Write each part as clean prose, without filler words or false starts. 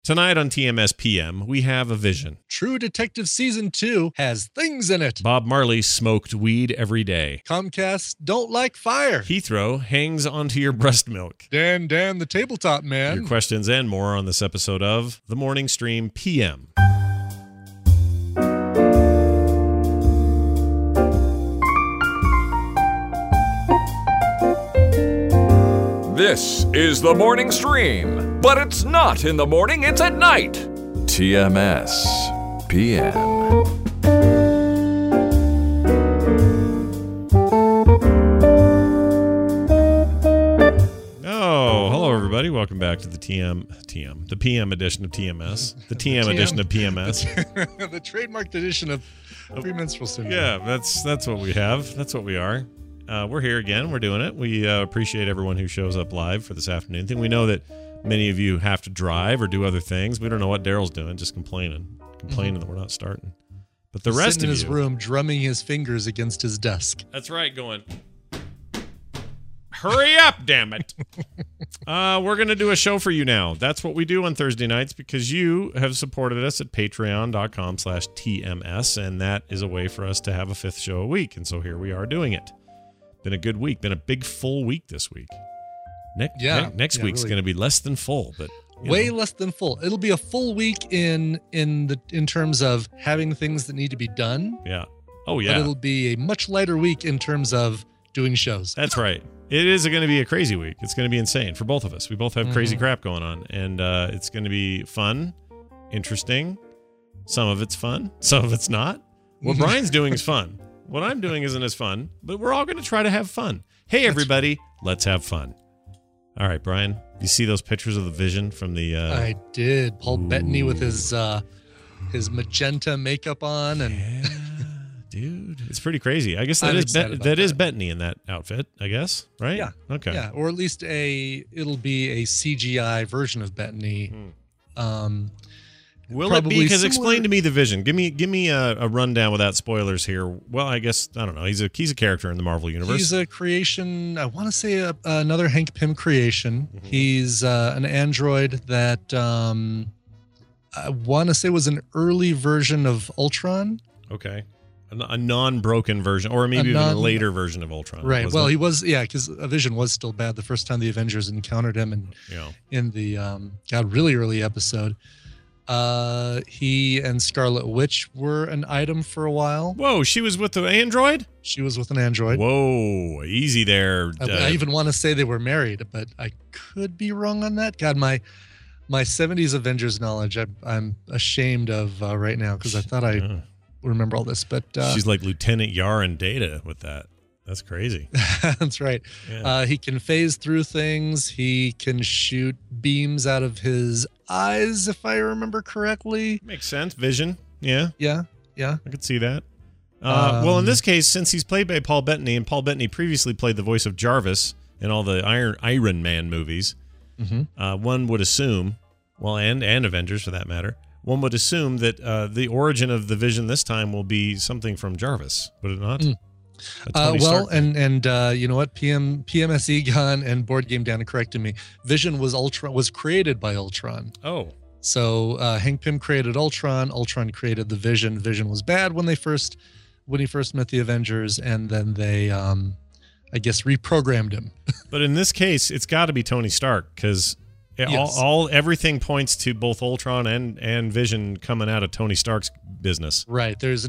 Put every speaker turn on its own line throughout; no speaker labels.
Tonight on TMS PM, we have a vision.
True Detective Season 2 has things in it.
Bob Marley smoked weed every day.
Comcast don't like fire.
Heathrow hangs onto your breast milk.
Dan the tabletop man.
Your questions and more on this episode of The Morning Stream PM.
This is The Morning Stream, but it's not in the morning, it's at night. TMS PM.
Oh, hello everybody. Welcome back to the the PM edition of TMS. The TM edition of PMS.
The trademarked edition of premenstrual syndrome.
Yeah, that's what we have. That's what we are. We're here again. We're doing it. We appreciate everyone who shows up live for this afternoon thing. We know that many of you have to drive or do other things. We don't know what Daryl's doing, just complaining that we're not starting. But the
He's
rest
sitting
of
in his room, drumming his fingers against his desk.
That's right, going, hurry up, damn it. We're going to do a show for you now. That's what we do on Thursday nights because you have supported us at patreon.com/TMS, and that is a way for us to have a fifth show a week. And so here we are doing it. Been a good week. Been a big full week this week. Next week's
really.
going to be less than full, but
way less than full. It'll be a full week in terms of having things that need to be done.
Yeah. Oh yeah.
But it'll be a much lighter week in terms of doing shows.
That's right. It is going to be a crazy week. It's going to be insane for both of us. We both have crazy crap going on, and it's going to be fun, interesting. Some of it's fun, some of it's not. What Brian's doing is fun. What I'm doing isn't as fun, but we're all going to try to have fun. Hey, everybody, let's have fun. All right, Brian, you see those pictures of the Vision from the...
I did. Paul Bettany with his magenta makeup on. And
yeah, dude, it's pretty crazy. I guess
I'm
is
excited
that
about
is
that.
Bettany in that outfit, I guess, right?
Yeah.
Okay.
Yeah, or at least it'll be a CGI version of Bettany.
Will it be? Because
similar-
explain to me the Vision. Give me a rundown without spoilers here. Well, I guess I don't know. He's a character in the Marvel universe.
He's a creation. I want to say another Hank Pym creation.
Mm-hmm.
He's an android that I want to say was an early version of Ultron.
Okay, a non-broken version, or maybe even a later version of Ultron.
Right. Well, he was because Vision was still bad the first time the Avengers encountered him, and in the really early episode. He and Scarlet Witch were an item for a while.
Whoa, she was with the android?
She was with an android.
Whoa, easy there.
I even want to say they were married, but I could be wrong on that. God, my 70s Avengers knowledge, I'm ashamed of right now because I thought I remember all this. But
she's like Lieutenant Yaren Data with that. That's crazy.
That's right.
Yeah.
He can phase through things. He can shoot beams out of his eyes, if I remember correctly.
Makes sense. Vision. Yeah.
Yeah.
I could see that. Well, in this case, since he's played by Paul Bettany, and Paul Bettany previously played the voice of Jarvis in all the Iron Man movies, one would assume, well, and Avengers for that matter, one would assume that the origin of the Vision this time will be something from Jarvis, would it not?
Well, and you know what? PMS Egon and Board Game Dan corrected me. Vision was created by Ultron.
Oh.
So Hank Pym created Ultron. Ultron created the Vision. Vision was bad when he first met the Avengers, and then they, I guess, reprogrammed him.
But in this case, it's got to be Tony Stark because everything points to both Ultron and Vision coming out of Tony Stark's business.
Right. There's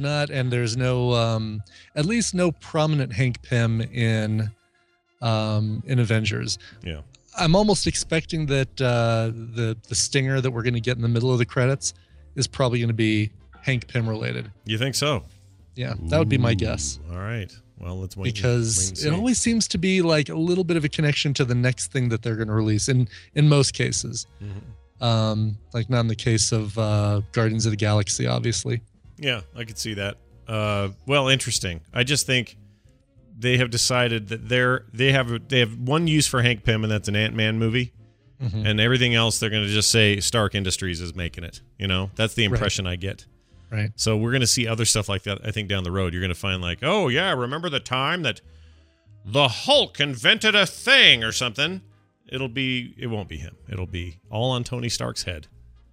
no at least no prominent Hank Pym in Avengers.
Yeah.
I'm almost expecting that the stinger that we're going to get in the middle of the credits is probably going to be Hank Pym related.
You think so?
Yeah, that would be my guess.
All right. Well, let's wait.
Because it always seems to be like a little bit of a connection to the next thing that they're going to release in most cases. Like not in the case of Guardians of the Galaxy, obviously.
Yeah, I could see that. Well, interesting. I just think they have decided that they have one use for Hank Pym, and that's an Ant-Man movie. And everything else, they're going to just say Stark Industries is making it. You know, that's the impression I get.
Right.
So we're going to see other stuff like that, I think, down the road. You're going to find like, oh, yeah, remember the time that the Hulk invented a thing or something? It won't be him. It'll be all on Tony Stark's head.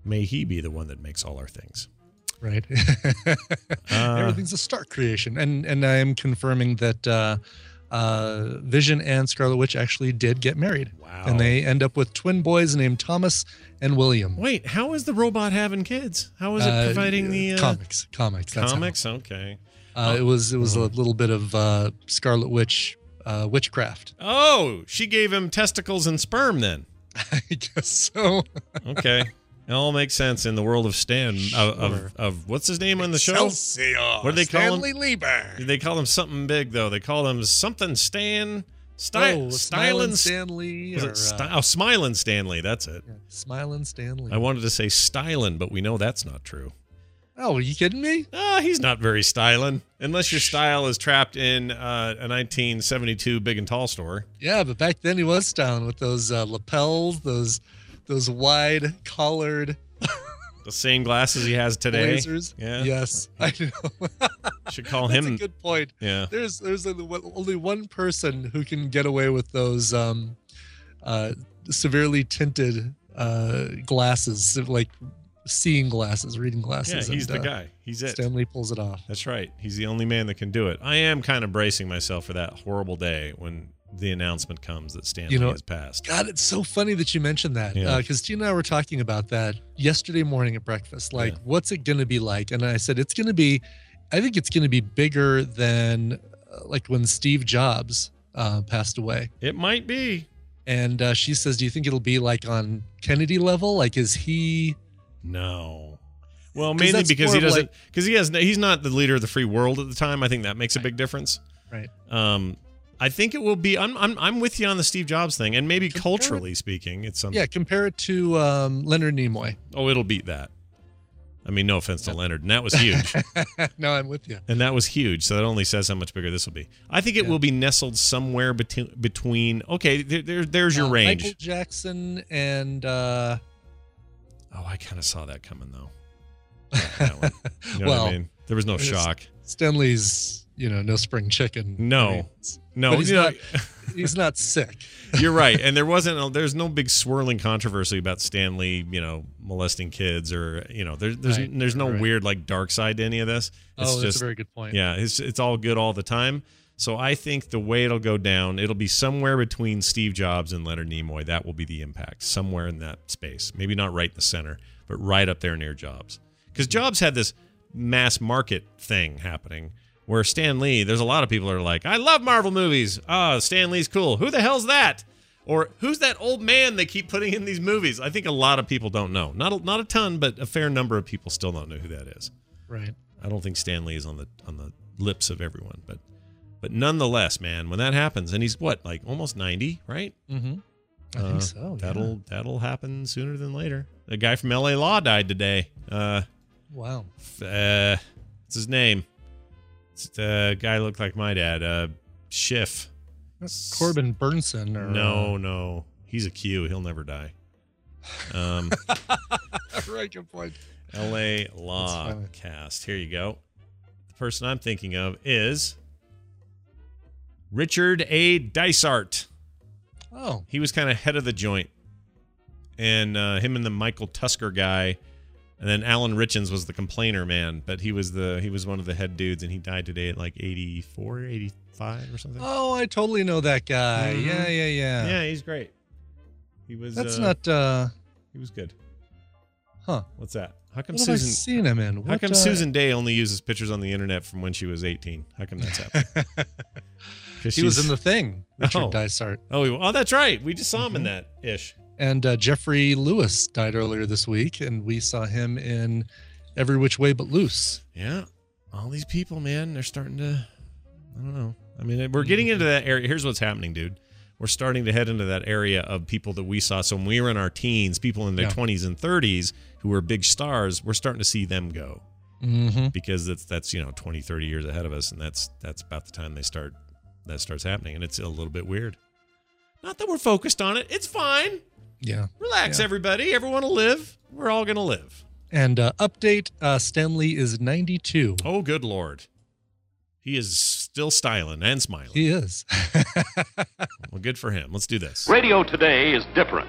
May he be the one that makes all our things.
Right. Everything's a Stark creation. And I am confirming that Vision and Scarlet Witch actually did get married.
Wow.
And they end up with twin boys named Thomas and William.
Wait, how is the robot having kids? How is it providing the
comics? That's
comics. Okay.
It was a little bit of Scarlet Witch witchcraft.
Oh, she gave him testicles and sperm then.
I guess so.
Okay. It all makes sense in the world of Stan of what's his name on the show?
Excelsior,
what do they call
Stanley
him?
Lieber.
They call him something big though. They call him something Stan.
Smiling Stanley.
Smiling Stanley. That's it.
Yeah, Smiling Stanley.
I wanted to say styling, but we know that's not true.
Oh, are you kidding me?
He's not very styling, unless your style is trapped in a 1972 Big and Tall store.
Yeah, but back then he was styling with those lapels, those wide collared.
The same glasses he has today.
Blazers.
Yeah.
Yes, I know.
Should call
That's
him.
a good point.
Yeah.
There's only one person who can get away with those severely tinted glasses, like seeing glasses, reading glasses.
Yeah, he's the guy. He's it.
Stanley pulls it off.
That's right. He's the only man that can do it. I am kind of bracing myself for that horrible day when the announcement comes that Stanley has passed.
God, it's so funny that you mentioned that because Tina and I were talking about that yesterday morning at breakfast. Like, what's it going to be like? And I said, I think it's going to be bigger than like when Steve Jobs passed away.
It might be.
And she says, do you think it'll be like on Kennedy level? Like, is he...
No. Well, mainly because he doesn't, he's not the leader of the free world at the time. I think that makes a big difference.
Right.
I think it will be. I'm with you on the Steve Jobs thing, and maybe culturally speaking, it's something.
Yeah, compare it to Leonard Nimoy.
Oh, it'll beat that. I mean, no offense to Leonard, and that was huge.
No, I'm with you.
And that was huge, so that only says how much bigger this will be. I think it will be nestled somewhere between. Okay, there's your range.
Michael Jackson and.
Oh, I kind of saw that coming though. That one. You know what I mean? There was no shock.
Stanley's, no spring chicken.
No,
I mean,
no,
but he's not sick.
You're right, and there's no big swirling controversy about Stanley, molesting kids or there's no weird like dark side to any of this. It's
that's a very good point.
Yeah, it's all good all the time. So I think the way it'll go down, it'll be somewhere between Steve Jobs and Leonard Nimoy. That will be the impact, somewhere in that space. Maybe not right in the center, but right up there near Jobs. Because Jobs had this mass market thing happening where Stan Lee, there's a lot of people that are like, I love Marvel movies. Stan Lee's cool. Who the hell's that? Or who's that old man they keep putting in these movies? I think a lot of people don't know. Not a ton, but a fair number of people still don't know who that is.
Right.
I don't think Stan Lee is on the lips of everyone, but nonetheless, man, when that happens, and he's what, like almost 90, right?
Mm-hmm. I think so.
That'll happen sooner than later. The guy from LA Law died today.
Wow.
What's his name? It's the guy who looked like my dad. Schiff.
That's Corbin Burnson. Or,
no. He's a Q. He'll never die.
Right, good point.
LA Law cast. Here you go. The person I'm thinking of is Richard A. Dysart.
Oh.
He was kind of head of the joint. And him and the Michael Tusker guy. And then Alan Richins was the complainer man, but he was one of the head dudes, and he died today at like 84, 85 or something.
Oh, I totally know that guy.
Mm-hmm.
Yeah.
Yeah, he's great. He was.
That's not.
He was good.
Huh?
What's that? How come
what have I seen him in?
How come Susan Day only uses pictures on the internet from when she was 18? How come that's happening?
He was in The Thing. Richard Dysart.
Oh, that's right. We just saw him in that ish.
And Jeffrey Lewis died earlier this week, and we saw him in Every Which Way But Loose.
Yeah. All these people, man, they're starting to, I don't know. I mean, we're getting into that area. Here's what's happening, dude. We're starting to head into that area of people that we saw. So when we were in our teens, people in their 20s and 30s who were big stars, we're starting to see them go.
Mm-hmm.
Because that's 20, 30 years ahead of us, and that's about the time that starts happening, and it's a little bit weird. Not that we're focused on it. It's fine.
Yeah.
Relax, everybody. Everyone will live. We're all going to live.
And update, Stan Lee is 92.
Oh, good Lord. He is still styling and smiling.
He is.
Well, good for him. Let's do this.
Radio today is different.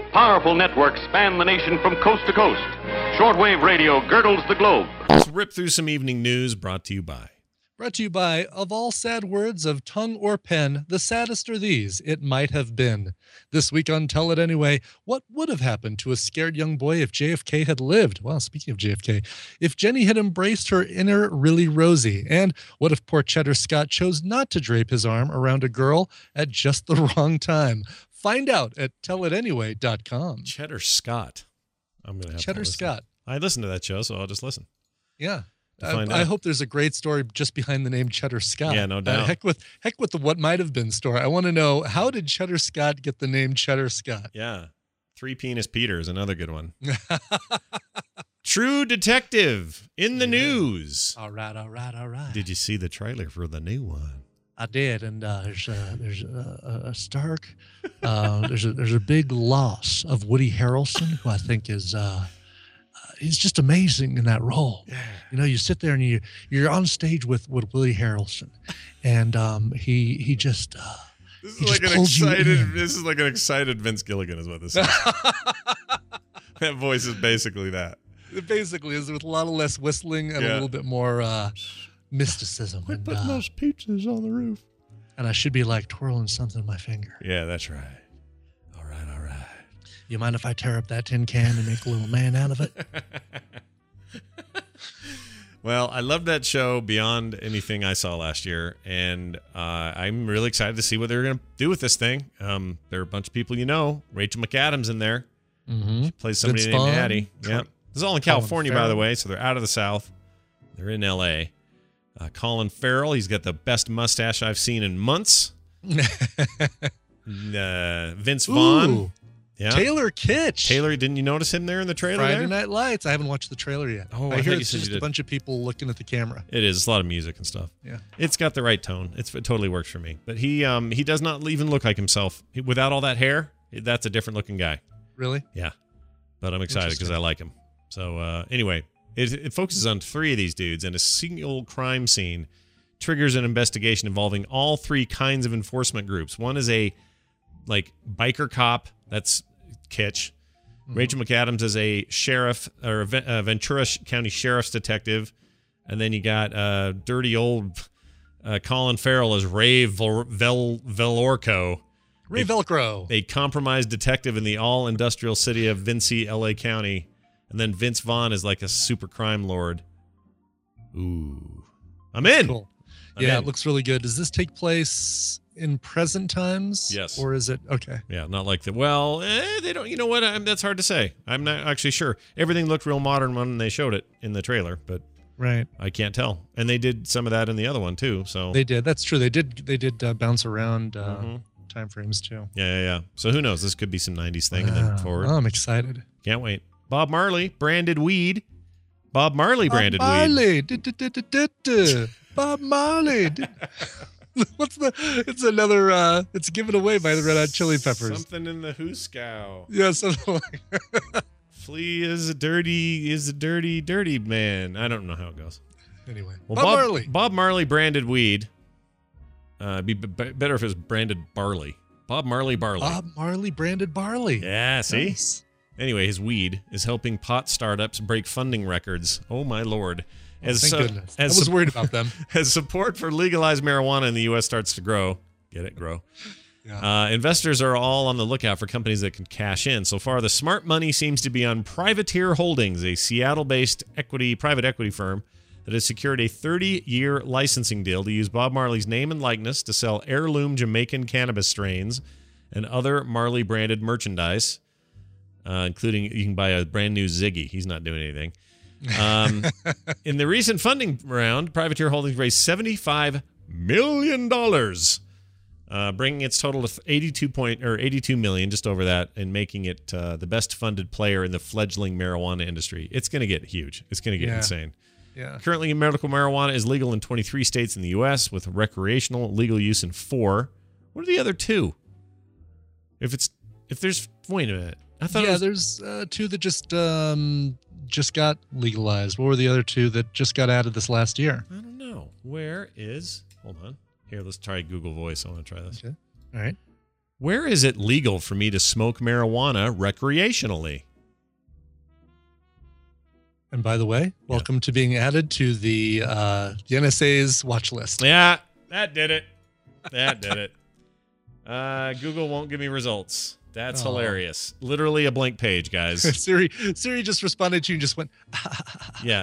Powerful networks span the nation from coast to coast. Shortwave radio girdles the globe.
Let's rip through some evening news brought to you by.
Brought to you by, of all sad words of tongue or pen, the saddest are these, it might have been. This week on Tell It Anyway, what would have happened to a scared young boy if JFK had lived? Well, speaking of JFK, if Jenny had embraced her inner really Rosie, and what if poor Cheddar Scott chose not to drape his arm around a girl at just the wrong time? Find out at tellitanyway.com.
Cheddar Scott. I'm gonna have
Cheddar
to
Scott.
I listened to that show, so I'll just listen.
Yeah.
Find
I
out.
hope there's a great story just behind the name Cheddar Scott.
Yeah, no doubt.
Heck with the what might have been story. I want to know, how did Cheddar Scott get the name Cheddar Scott?
Yeah. Three Penis Peter is another good one. True Detective in the news.
All right.
Did you see the trailer for the new one?
I did, and there's a stark, there's a big loss of Woody Harrelson, who I think is he's just amazing in that role. Yeah. You know, you sit there and you're on stage with Woody Harrelson, and he just
This is like an excited Vince Gilligan is what this is. That voice is basically that.
It basically is, with a lot of less whistling and a little bit more mysticism.
Quit putting those pizzas on the roof.
And I should be like twirling something in my finger.
Yeah, that's right. All right.
You mind if I tear up that tin can and make a little man out of it?
Well, I loved that show beyond anything I saw last year, and I'm really excited to see what they're going to do with this thing. There are a bunch of people you know. Rachel McAdams in there.
Mm-hmm.
She plays somebody
Vince
named
Vaughn.
Addie. Yeah. This is all in California, by the way, so they're out of the South. They're in L.A. Colin Farrell, he's got the best mustache I've seen in months. Vince Vaughn.
Ooh,
Yeah.
Taylor Kitsch.
Taylor, didn't you notice him there in the trailer?
Friday
there?
Night Lights. I haven't watched the trailer yet.
Oh,
I
I
hear
thought you
it's
said you
just a
did.
bunch of people looking at the camera.
It is. A lot of music and stuff.
Yeah.
It's got the right tone. It totally works for me. But he does not even look like himself. Without all that hair, that's a different looking guy.
Really?
Yeah. But I'm excited because I like him. So anyway, it focuses on three of these dudes, and a single crime scene triggers an investigation involving all three kinds of enforcement groups. One is a biker cop. That's Kitsch. Mm-hmm. Rachel McAdams is a sheriff, or a Ventura County Sheriff's detective. And then you got dirty old Colin Farrell as Ray Velorco.
Ray Velcro.
A compromised detective in the all-industrial city of Vincy, L.A. County. And then Vince Vaughn is like a super crime lord. Ooh. I'm in.
Cool.
I'm
yeah,
in.
it looks really good. Does this take place in present times?
Yes.
Or is it? Okay.
Yeah, not like the, well, they don't, you know what? That's hard to say. I'm not actually sure. Everything looked real modern when they showed it in the trailer, but
right.
I can't tell. And they did some of that in the other one too, so.
They did. That's true. They did bounce around time frames too.
Yeah. So who knows? This could be some 90s thing and then forward.
Oh, I'm excited.
Can't wait. Bob Marley, branded weed. Bob Marley branded
weed. Bob Marley. What's it's another, it's given away by the Red Hot Chili Peppers.
Something in the Hooskow.
Yeah, something like
Flea is a dirty man. I don't know how it goes.
Anyway,
well,
Bob Marley.
Bob Marley branded weed. Be better if it was branded barley. Bob Marley barley.
Bob Marley branded barley.
Yeah, see?
Nice.
Anyway, his weed is helping pot startups break funding records. Oh, my Lord.
Thank goodness. I was worried about them.
As support for legalized marijuana in the U.S. starts to grow, grow. Yeah. Investors are all on the lookout for companies that can cash in. So far, the smart money seems to be on Privateer Holdings, a Seattle-based private equity firm that has secured a 30-year licensing deal to use Bob Marley's name and likeness to sell heirloom Jamaican cannabis strains and other Marley-branded merchandise, including you can buy a brand new Ziggy. He's not doing anything. In the recent funding round, Privateer Holdings raised $75 million, bringing its total to 82 million, just over that, and making it the best funded player in the fledgling marijuana industry. It's going to get huge. It's going to get insane.
Yeah.
Currently, medical marijuana is legal in 23 states in the U.S., with recreational legal use in 4. What are the other 2? Wait a minute. I thought
there's 2 that just got legalized. What were the other 2 that just got added this last year?
I don't know. Hold on. Here, let's try Google Voice. I want to try this.
Okay. All right.
Where is it legal for me to smoke marijuana recreationally?
And by the way, welcome to being added to the NSA's watch list.
Yeah, that did it. That did it. Google won't give me results. That's hilarious. Literally a blank page, guys.
Siri just responded to you and just went.
Yeah.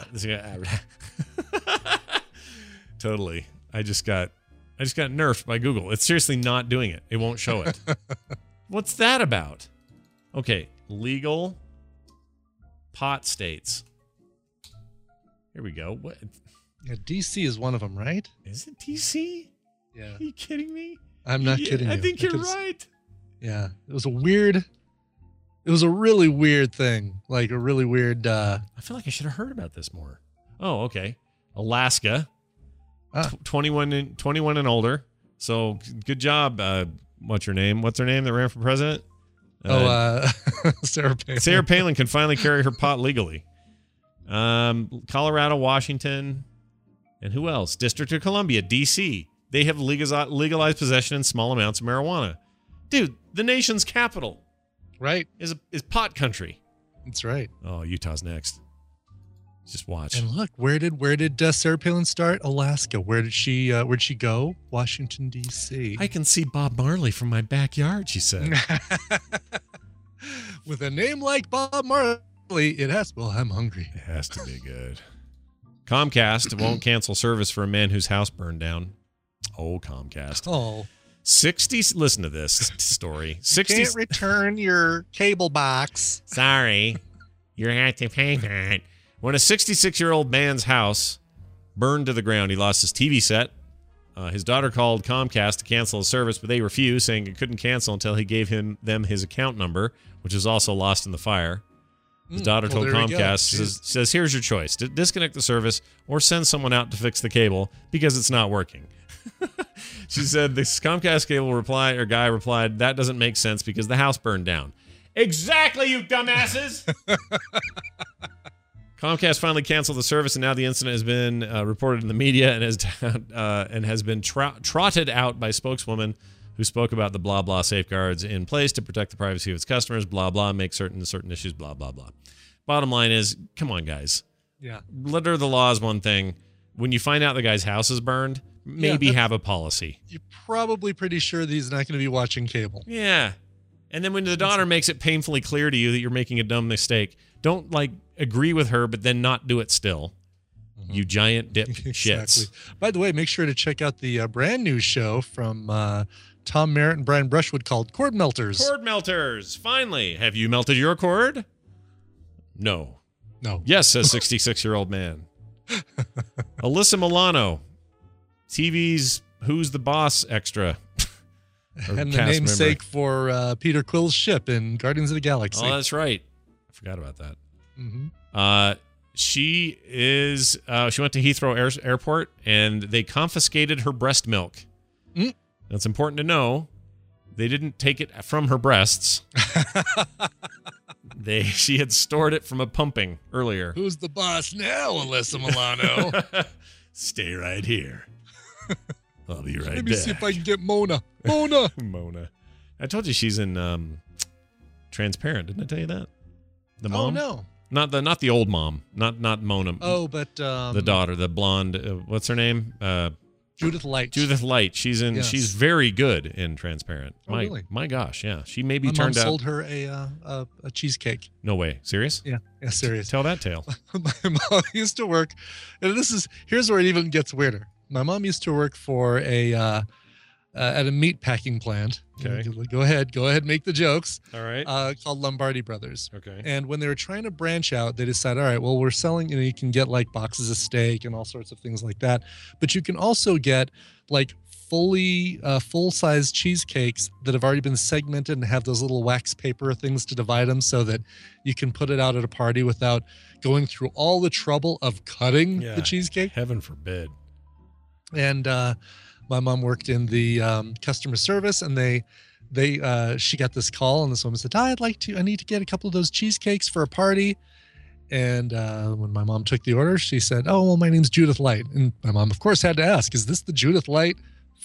Totally. I just got nerfed by Google. It's seriously not doing it. It won't show it. What's that about? Okay, legal pot states. Here we go. What?
Yeah, DC is one of them, right?
Is it DC?
Yeah.
Are you kidding me?
I'm not kidding you.
I think you're right.
Yeah. It was a really weird thing. Like a really weird
I feel like I should have heard about this more. Oh, okay. Alaska. 21 and older. So good job. What's her name that ran for president?
Sarah Palin.
Sarah Palin can finally carry her pot legally. Colorado, Washington, and who else? District of Columbia, DC. They have legalized possession in small amounts of marijuana. Dude, the nation's capital,
right,
is pot country.
That's right.
Oh, Utah's next. Just watch.
And look, where did Sarah Palin start? Alaska. Where'd she go? Washington, D.C.
I can see Bob Marley from my backyard, she said.
With a name like Bob Marley, I'm hungry.
It has to be good. Comcast won't cancel service for a man whose house burned down. Oh, Comcast.
Oh.
60, listen to this story. 60.
Can't return your cable box.
Sorry. You have to pay that. When a 66-year-old man's house burned to the ground, he lost his TV set. His daughter called Comcast to cancel his service, but they refused, saying it couldn't cancel until he gave them his account number, which was also lost in the fire. His daughter told Comcast, says, here's your choice. Disconnect the service or send someone out to fix the cable because it's not working. She said, this Comcast guy replied, that doesn't make sense because the house burned down. Exactly, you dumbasses! Comcast finally canceled the service, and now the incident has been reported in the media and has been trotted out by spokeswoman who spoke about the blah, blah safeguards in place to protect the privacy of its customers, blah, blah, make certain issues, blah, blah, blah. Bottom line is, come on, guys.
Yeah.
Letter of the law is one thing. When you find out the guy's house is burned, maybe have a policy.
You're probably pretty sure that he's not going to be watching cable.
Yeah. And then when the daughter makes it painfully clear to you that you're making a dumb mistake, don't agree with her, but then not do it still. Mm-hmm. You giant dip shits.
By the way, make sure to check out the brand new show from Tom Merritt and Brian Brushwood called Cord Melters.
Cord Melters. Finally. Have you melted your cord? No. Yes, says 66-year-old man. Alyssa Milano. TV's Who's the Boss extra.
And the namesake for Peter Quill's ship in Guardians of the Galaxy.
Oh, that's right. I forgot about that.
Mm-hmm.
She went to Heathrow Airport and they confiscated her breast milk.
Mm.
That's important to know. They didn't take it from her breasts. She had stored it from a pumping earlier.
Who's the boss now, Alyssa Milano?
Stay right here. I'll be right back.
Let me see if I can get Mona.
Mona. I told you she's in Transparent. Didn't I tell you that? The mom?
Oh, no.
Not the old mom. Not Mona.
Oh, but
the daughter, the blonde. What's her name?
Judith Light.
Judith Light. She's in. Yes. She's very good in Transparent.
Oh, really?
My gosh, yeah. She maybe
My
turned
mom
out.
sold her a cheesecake.
No way. Serious?
Yeah, serious.
Tell that tale.
My mom used to work, and here's where it even gets weirder. My mom used to work for at a meat packing plant.
Okay.
Go ahead, make the jokes.
All right.
Called Lombardi Brothers.
Okay.
And when they were trying to branch out, they decided, all right, well, we're selling, you can get like boxes of steak and all sorts of things like that. But you can also get like full-size cheesecakes that have already been segmented and have those little wax paper things to divide them so that you can put it out at a party without going through all the trouble of cutting the cheesecake.
Heaven forbid.
And my mom worked in the customer service, and she got this call, and this woman said, I need to get a couple of those cheesecakes for a party. And when my mom took the order, she said, oh, well, my name's Judith Light. And my mom, of course, had to ask, is this the Judith Light from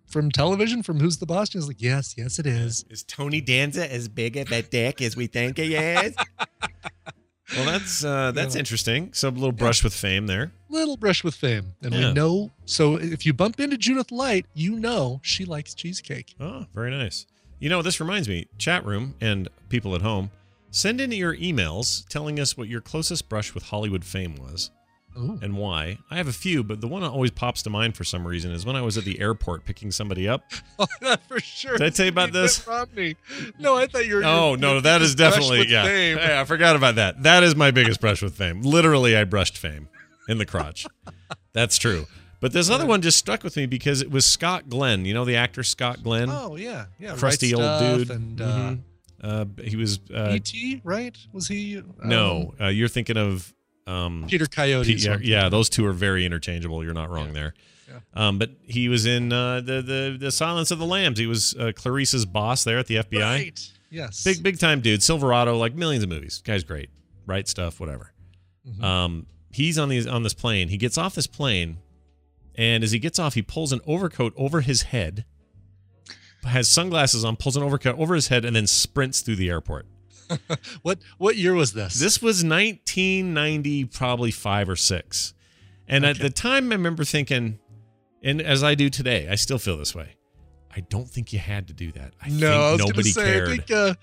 from television, from Who's the Boss? He's like, yes, it is.
Is Tony Danza as big of a dick as we think he is? Well, that's interesting. So a little brush with fame there.
Little brush with fame. And we know, so if you bump into Judith Light, you know she likes cheesecake.
Oh, very nice. This reminds me, chat room and people at home, send in your emails telling us what your closest brush with Hollywood fame was. Ooh. And why. I have a few, but the one that always pops to mind for some reason is when I was at the airport picking somebody up.
Oh, for sure.
Did I tell you about this?
No, I thought you were.
Oh, no, that is definitely, yeah.
Fame.
Hey, I forgot about that. That is my biggest brush with fame. Literally, I brushed fame in the crotch. That's true. But this other one just stuck with me because it was Scott Glenn. You know the actor Scott Glenn?
Oh, yeah. Yeah.
Crusty old dude.
And,
he was...
E.T., right? Was he?
No, you're thinking of...
Peter Coyote.
Yeah, those two are very interchangeable. You're not wrong there. Yeah. But he was in the Silence of the Lambs. He was Clarice's boss there at the FBI.
Right. Yes.
Big time dude. Silverado, like millions of movies. Guy's great. Right stuff. Whatever. Mm-hmm. He's on this plane. He gets off this plane, and as he gets off, he pulls an overcoat over his head, has sunglasses on, pulls an overcoat over his head, and then sprints through the airport.
What year was this?
This was 1990, probably 5 or 6. And at the time, I remember thinking, and as I do today, I still feel this way. I don't think you had to do that. I think nobody cared.
I think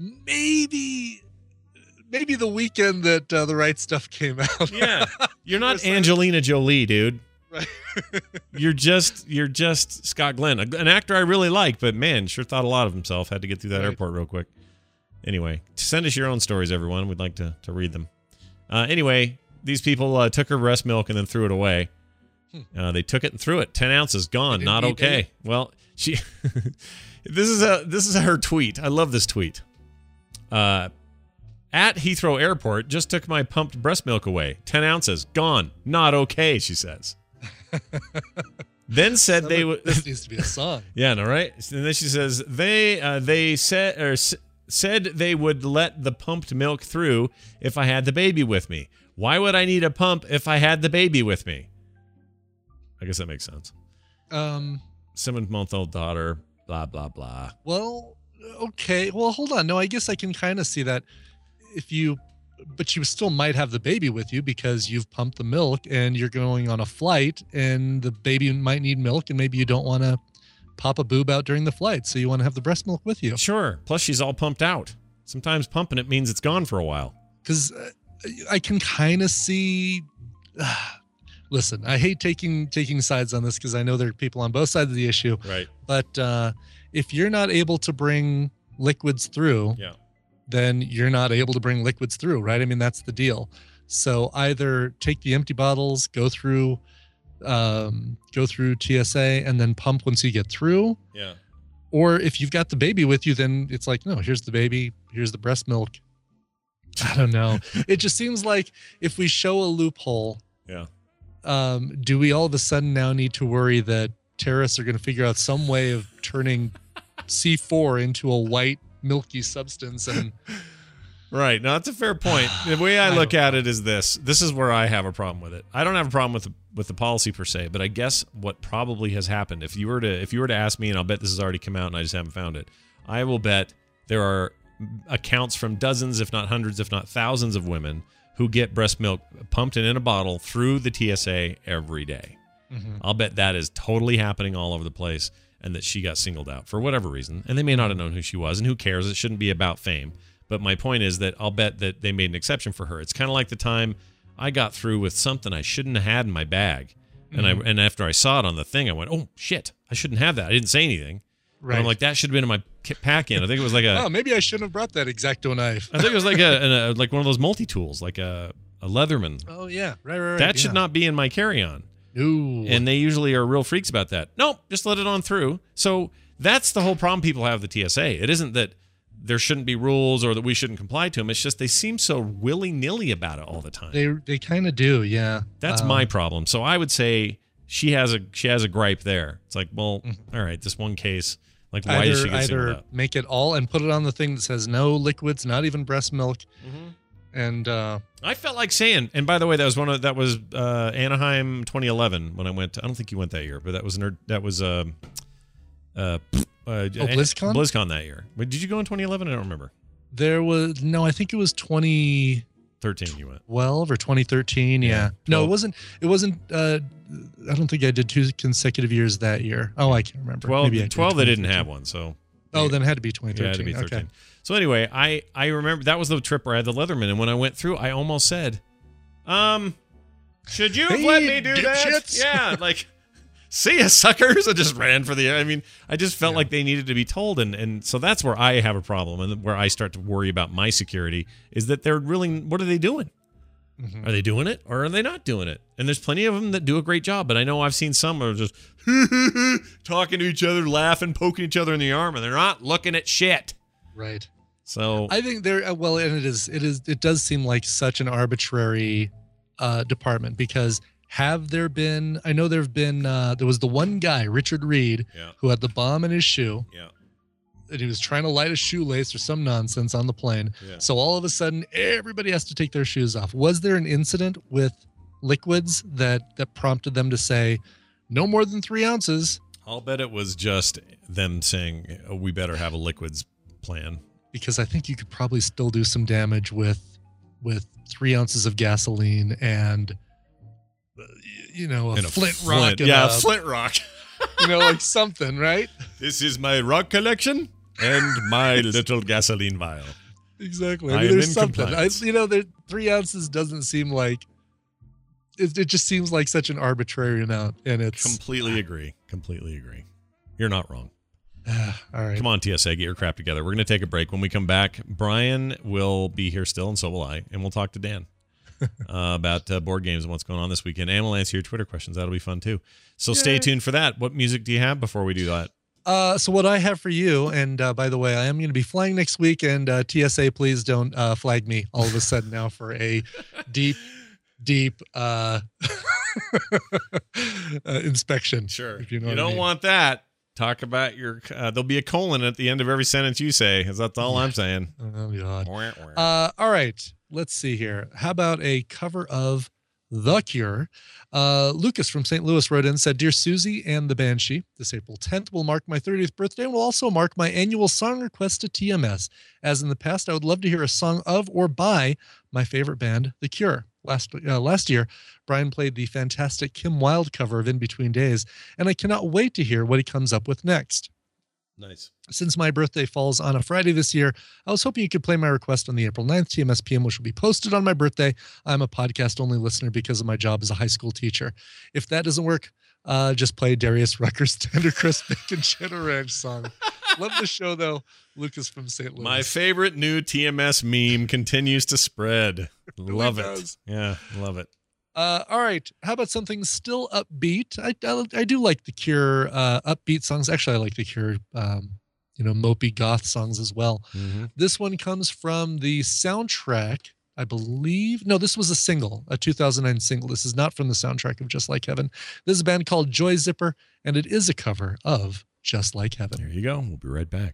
maybe the weekend that The Right Stuff came out.
Yeah, you're not Angelina Jolie, dude.
Right.
You're just Scott Glenn, an actor I really like, but man, sure thought a lot of himself. Had to get through that airport real quick. Anyway, send us your own stories, everyone. We'd like to read them. Anyway, these people took her breast milk and then threw it away. They took it and threw it. 10 ounces gone. Not okay. Well, she. This is her tweet. I love this tweet. At Heathrow Airport, just took my pumped breast milk away. 10 ounces gone. Not okay. She says. Then said they would.
This needs to be a song.
Yeah, no, right. And then she says they said they would let the pumped milk through if I had the baby with me. Why would I need a pump if I had the baby with me? I guess that makes sense. 7-month-old daughter, blah, blah, blah.
Well, okay. Well, hold on. No, I guess I can kind of see that but you still might have the baby with you because you've pumped the milk and you're going on a flight and the baby might need milk and maybe you don't want to pop a boob out during the flight, so you want to have the breast milk with you.
Sure. Plus, she's all pumped out. Sometimes pumping it means it's gone for a while.
Because I can kind of see. Listen, I hate taking sides on this because I know there are people on both sides of the issue.
Right.
But if you're not able to bring liquids through, then you're not able to bring liquids through, right? I mean, that's the deal. So either take the empty bottles, go through TSA and then pump once you get through.
Yeah.
Or if you've got the baby with you, then it's like, no, here's the baby, here's the breast milk. I don't know. It just seems like if we show a loophole, do we all of a sudden now need to worry that terrorists are going to figure out some way of turning C4 into a white milky substance? And
right. No, that's a fair point. The way I look at it is this is where I have a problem with it. I don't have a problem with the policy per se, but I guess what probably has happened, if you were to ask me, and I'll bet this has already come out and I just haven't found it, I will bet there are accounts from dozens, if not hundreds, if not thousands of women who get breast milk pumped in a bottle through the TSA every day. Mm-hmm. I'll bet that is totally happening all over the place and that she got singled out for whatever reason. And they may not have known who she was, and who cares? It shouldn't be about fame. But my point is that I'll bet that they made an exception for her. It's kind of like the time I got through with something I shouldn't have had in my bag. Mm-hmm. And after I saw it on the thing, I went, oh, shit, I shouldn't have that. I didn't say anything. Right. And I'm like, that should have been in my pack-in. I think it was like a...
oh, maybe I shouldn't have brought that X-Acto knife.
I think it was like like one of those multi-tools, like a Leatherman.
Oh, yeah. Right.
That should not be in my carry-on.
Ooh.
And they usually are real freaks about that. Nope, just let it on through. So that's the whole problem people have with the TSA. It isn't that there shouldn't be rules or that we shouldn't comply to them. It's just they seem so willy-nilly about it all the time.
They kind of do, yeah.
That's my problem. So I would say she has a gripe there. It's like, well, all right, this one case, like why did she get singled out?
Make it all and put it on the thing that says no liquids, not even breast milk. Mm-hmm. And
I felt like saying, and by the way, that was Anaheim 2011 when I went. I don't think you went that year, but that was
BlizzCon?
BlizzCon that year. Did you go in 2011? I don't remember.
I think it was
2013 you went.
12 or 2013, yeah. No, it wasn't I don't think I did 2 consecutive years that year. Oh, I can't remember.
12 they didn't have one, so.
Then it had to be 2013.
Yeah, it had to be 13.
Okay.
So anyway, I remember that was the trip where I had the Leatherman, and when I went through, I almost said, should you have let me do that? Yeah, like, see ya, suckers. I just ran for the, I just felt like they needed to be told, and so that's where I have a problem, and where I start to worry about my security, is that they're really, what are they doing? Mm-hmm. Are they doing it, or are they not doing it? And there's plenty of them that do a great job, but I know I've seen some are just talking to each other, laughing, poking each other in the arm, and they're not looking at shit.
Right.
So
I think it does seem like such an arbitrary department, because there was the one guy, Richard Reed, who had the bomb in his shoe. Yeah. And he was trying to light a shoelace or some nonsense on the plane. Yeah. So all of a sudden, everybody has to take their shoes off. Was there an incident with liquids that prompted them to say no more than 3 ounces?
I'll bet it was just them saying, we better have a liquids plan.
Because I think you could probably still do some damage with 3 ounces of gasoline and a flint rock.
Yeah, a flint rock.
Like something, right?
This is my rock collection and my little gasoline vial.
Exactly. I mean, there's something. 3 ounces doesn't seem like it just seems like such an arbitrary amount, and it's
completely agree. You're not wrong.
All right.
Come on, TSA, get your crap together. We're going to take a break. When we come back, Brian will be here still, and so will I, and we'll talk to Dan about board games and what's going on this weekend. And we'll answer your Twitter questions. That'll be fun, too. So stay tuned for that. What music do you have before we do that?
So what I have for you, and by the way, I am going to be flying next week, and TSA, please don't flag me all of a sudden now for a deep inspection.
Sure.
If you know
you
what
don't
I mean.
want that. Talk about your there'll be a colon at the end of every sentence you say. That's all I'm saying.
Oh, God. All right. Let's see here. How about a cover of The Cure? Lucas from St. Louis wrote in and said, Dear Susie and the Banshee, this April 10th will mark my 30th birthday and will also mark my annual song request to TMS. As in the past, I would love to hear a song of or by my favorite band, The Cure. Last year, Brian played the fantastic Kim Wilde cover of In Between Days, and I cannot wait to hear what he comes up with next.
Nice.
Since my birthday falls on a Friday this year, I was hoping you could play my request on the April 9th TMS PM, which will be posted on my birthday. I'm a podcast-only listener because of my job as a high school teacher. If that doesn't work, just play Darius Rucker's Tender Crust Bacon Cheddar Ranch song. Love the show, though. Lucas from St. Louis.
My favorite new TMS meme continues to spread. Love it. Yeah, love it.
All right. How about something still upbeat? I do like the Cure upbeat songs. Actually, I like the Cure, mopey goth songs as well. Mm-hmm. This one comes from the soundtrack, I believe. No, this was a single, a 2009 single. This is not from the soundtrack of Just Like Heaven. This is a band called Joy Zipper, and it is a cover of Just Like Heaven.
There you go. We'll be right back.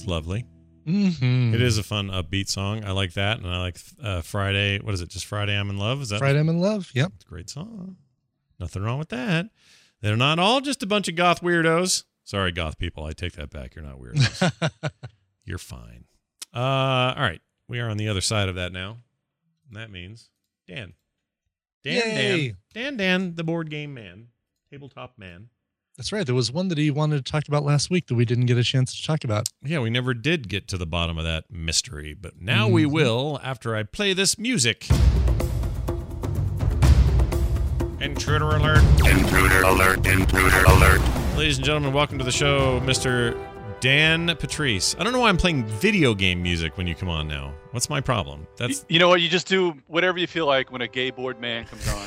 was lovely.
Mm-hmm.
It is a fun, upbeat song. I like that. And I like Friday. What is it? Just Friday I'm in Love? Is that
Friday I'm in Love? Yep.
It's a great song. Nothing wrong with that. They're not all just a bunch of goth weirdos. Sorry, goth people. I take that back. You're not weirdos. You're fine. All right. We are on the other side of that now. And that means Dan.
Yay.
Dan, the board game man. Tabletop man.
That's right. There was one that he wanted to talk about last week that we didn't get a chance to talk about.
Yeah, we never did get to the bottom of that mystery, but now we will after I play this music. Intruder alert.
Intruder alert. Intruder alert.
Ladies and gentlemen, welcome to the show, Mr. Dan Patrice. I don't know why I'm playing video game music when you come on now. What's my problem? That's
You know what? You just do whatever you feel like when a gay bored man comes on.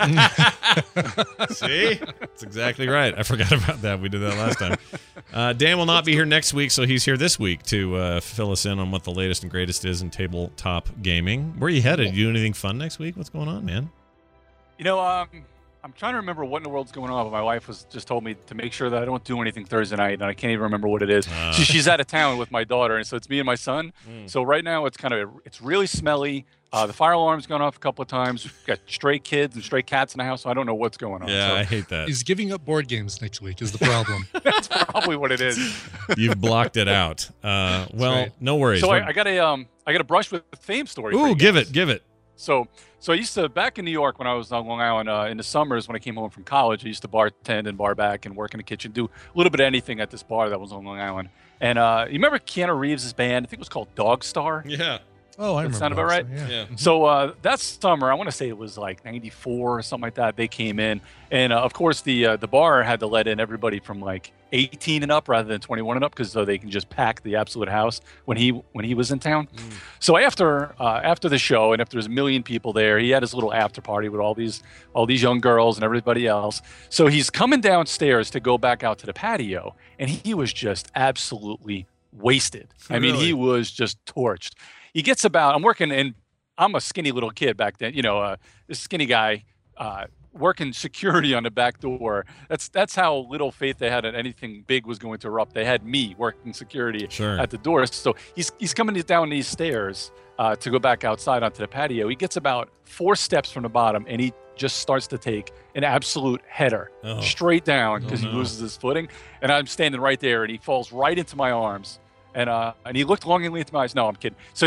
See? That's exactly right. I forgot about that. We did that last time. Dan will not be here next week, so he's here this week to fill us in on what the latest and greatest is in tabletop gaming. Where are you headed? You do anything fun next week? What's going on, man?
You know, I'm trying to remember what in the world's going on, but my wife just told me to make sure that I don't do anything Thursday night, and I can't even remember what it is. She's out of town with my daughter, and so it's me and my son. So right now it's really smelly. The fire alarm's gone off a couple of times. We've got stray kids and stray cats in the house, so I don't know what's going on.
Yeah,
so
I hate that.
He's giving up board games next week is the problem.
that's probably what it is.
You've blocked it out. Well,
right.
No worries.
So I got a brush with fame story. for
Ooh,
you
give
guys.
it.
So I used to, back in New York when I was on Long Island, in the summers when I came home from college, I used to bartend and bar back and work in the kitchen, do a little bit of anything at this bar that was on Long Island. And you remember Keanu Reeves' band? I think it was called Dog Star.
Yeah.
Oh, I remember.
That sound about right?
Yeah.
So that summer, I want to say it was like 94 or something like that, they came in. And of course, the bar had to let in everybody from like 18 and up rather than 21 and up because so they can just pack the absolute house when he was in town. So after the show and after there's a million people there, he had his little after party with all these young girls and everybody else. So he's coming downstairs to go back out to the patio, and he was just absolutely wasted. I mean,
Really?
he was just torched. He gets about, I'm a skinny little kid back then, this skinny guy, working security on the back door. That's how little faith they had that anything big was going to erupt. They had me working security
Sure.
at the door. So he's coming down these stairs to go back outside onto the patio. He gets about 4 steps from the bottom, and he just starts to take an absolute header straight down because he loses his footing. And I'm standing right there, and he falls right into my arms. And he looked longingly into my eyes. No, I'm kidding. So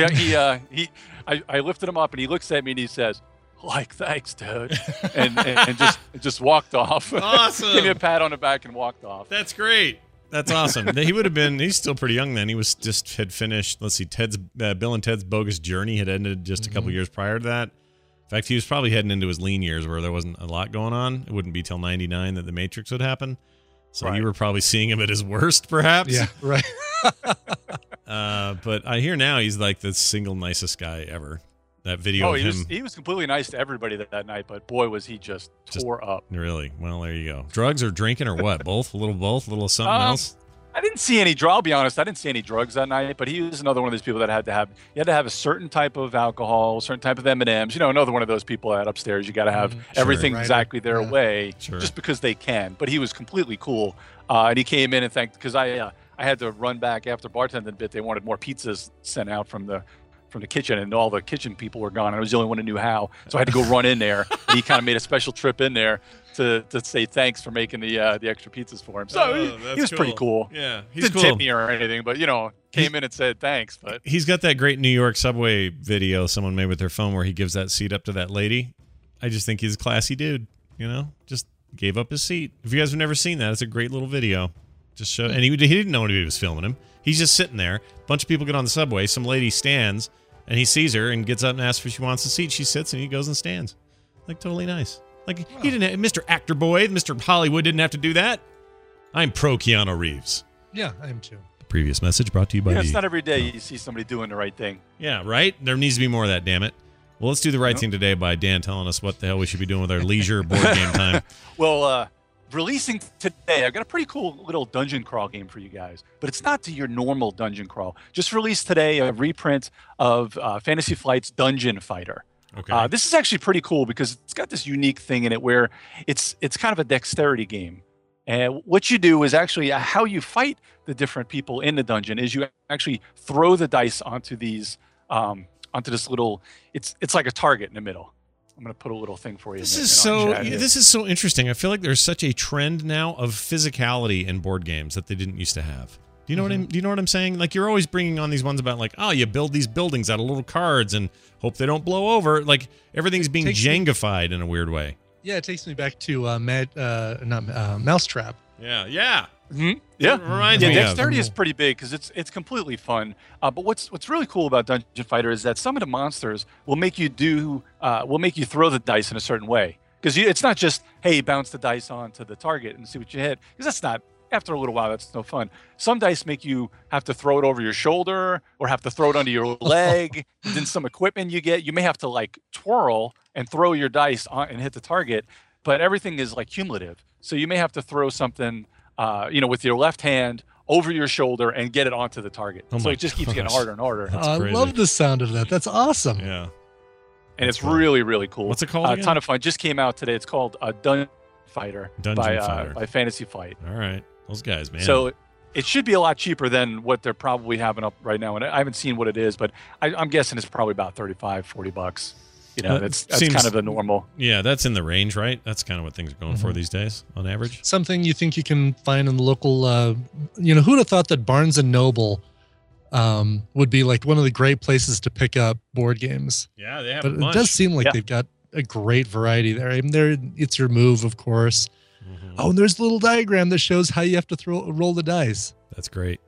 I lifted him up, and he looks at me, and he says, like, thanks, dude, and just walked off.
Awesome.
Gave me a pat on the back and walked off.
That's great. That's awesome. He would have been. He's still pretty young then. He had finished. Let's see, Bill and Ted's Bogus Journey had ended just a couple years prior to that. In fact, he was probably heading into his lean years where there wasn't a lot going on. It wouldn't be till '99 that The Matrix would happen. So
Right.
you were probably seeing him at his worst, perhaps.
Yeah, right.
But I hear now he's like the single nicest guy ever. That video of him.
He was completely nice to everybody that night, but boy, was he just tore up.
Really? Well, there you go. Drugs or drinking or what? Both? A little something else?
I didn't see any drugs. I'll be honest, I didn't see any drugs that night, but he was another one of these people that you had to have a certain type of alcohol, a certain type of M&Ms. Another one of those people that upstairs, you got to have everything
Right.
exactly their
Yeah.
way
Sure.
just because they can. But he was completely cool. And he came in and thanked, because I had to run back after bartending bit. They wanted more pizzas sent out from the kitchen, and all the kitchen people were gone. I was the only one who knew how, so I had to go run in there. And he kind of made a special trip in there to say thanks for making the extra pizzas for him. So he was pretty cool.
Yeah, he's
Didn't
cool.
tip me or anything, but came in and said thanks. But
He's got that great New York subway video someone made with their phone where he gives that seat up to that lady. I just think he's a classy dude. Just gave up his seat. If you guys have never seen that, it's a great little video. Just show, and he didn't know anybody was filming him. He's just sitting there. A bunch of people get on the subway. Some lady stands, and he sees her and gets up and asks if she wants a seat. She sits, and he goes and stands. Like, totally nice. Like, he didn't have, Mr. Actor Boy, Mr. Hollywood didn't have to do that. I'm pro Keanu Reeves.
Yeah, I am too.
The previous message brought to you by
it's not every day you see somebody doing the right thing.
Yeah, right? There needs to be more of that, damn it. Well, let's do the right thing today by Dan telling us what the hell we should be doing with our leisure board game time.
Well, releasing today, I've got a pretty cool little dungeon crawl game for you guys, but it's not to your normal dungeon crawl. Just released today a reprint of Fantasy Flight's Dungeon Fighter.
Okay.
This is actually pretty cool because it's got this unique thing in it where it's kind of a dexterity game. And what you do is actually how you fight the different people in the dungeon is you actually throw the dice onto these onto this little. It's like a target in the middle. I'm going to put a little thing for you.
This is so interesting. I feel like there's such a trend now of physicality in board games that they didn't used to have. Do you know do you know what I'm saying? Like, you're always bringing on these ones about like, oh, you build these buildings out of little cards and hope they don't blow over. Like, everything's being Jenga-fied in a weird way.
Yeah, it takes me back to Mousetrap.
Yeah.
Mm-hmm. Yeah,
reminds me.
Dexterity is pretty big because it's completely fun. But what's really cool about Dungeon Fighter is that some of the monsters will make you throw the dice in a certain way, because it's not just, hey, bounce the dice onto the target and see what you hit, because that's not. After a little while, that's no fun. Some dice make you have to throw it over your shoulder or have to throw it under your leg. And then some equipment you may have to like twirl and throw your dice on and hit the target. But everything is like cumulative. So you may have to throw something, with your left hand over your shoulder and get it onto the target. So it just keeps getting harder and harder.
I love the sound of that. That's awesome.
Yeah.
And it's really, really cool.
What's it called again?
A ton of fun. Just came out today. It's called Dungeon Fighter
by
Fantasy Flight.
All right. Those guys, man.
So it should be a lot cheaper than what they're probably having up right now. And I haven't seen what it is, but I'm guessing it's probably about $35-$40. That's kind of the normal.
Yeah, that's in the range, right? That's kind of what things are going for these days on average.
Something you think you can find in the local, who'd have thought that Barnes & Noble would be like one of the great places to pick up board games.
Yeah, they have
a bunch. It does seem like they've got a great variety there. I mean, It's Your Move, of course. Oh, and there's a little diagram that shows how you have to roll the dice.
That's great.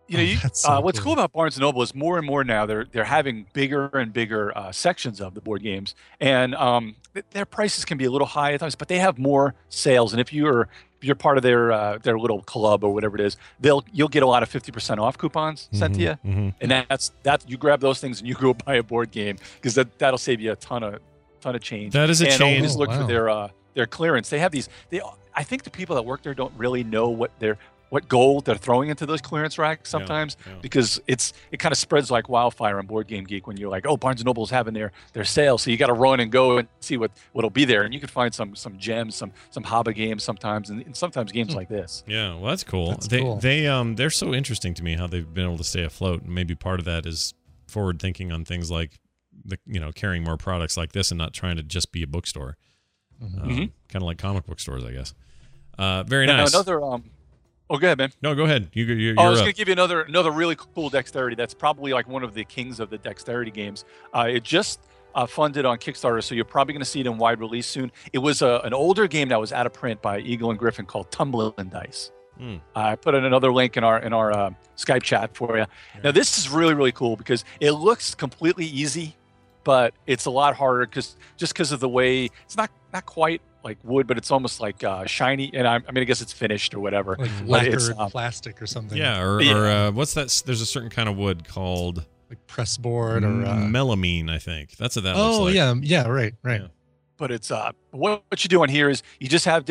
What's cool about Barnes & Noble is more and more now they're having bigger and bigger sections of the board games, and their prices can be a little high at times, but they have more sales. And if you're part of their little club or whatever it is, you'll get a lot of 50% off coupons sent to you, and that's you grab those things and you go buy a board game, because that'll save you a ton of change.
That is a change.
And always look for their clearance. They have these. I think the people that work there don't really know what gold they're throwing into those clearance racks sometimes, because it kind of spreads like wildfire on Board Game Geek when you're like, oh, Barnes & Noble's having their sale, so you got to run and go and see what'll be there, and you can find some gems, some hobby games sometimes, and sometimes games like this.
Yeah, well, that's cool. They're so interesting to me how they've been able to stay afloat, and maybe part of that is forward thinking on things like carrying more products like this and not trying to just be a bookstore, kind of like comic book stores, I guess. Very nice.
Another go ahead, man.
No, go ahead. You're
I was going to give you another really cool dexterity. That's probably like one of the kings of the dexterity games. It just funded on Kickstarter, so you're probably going to see it in wide release soon. It was an older game that was out of print by Eagle and Griffin called Tumbling Dice. I put in another link in our Skype chat for you. Yeah. Now, this is really, really cool because it looks completely easy, but it's a lot harder because of the way it's not quite like wood, but it's almost like shiny. And I guess it's finished or whatever.
Like lacquered plastic or something.
Yeah, or what's that? There's a certain kind of wood called
like pressboard or
melamine, I think. That's what that looks like.
Yeah, right. Yeah.
But it's what you do on here is you just have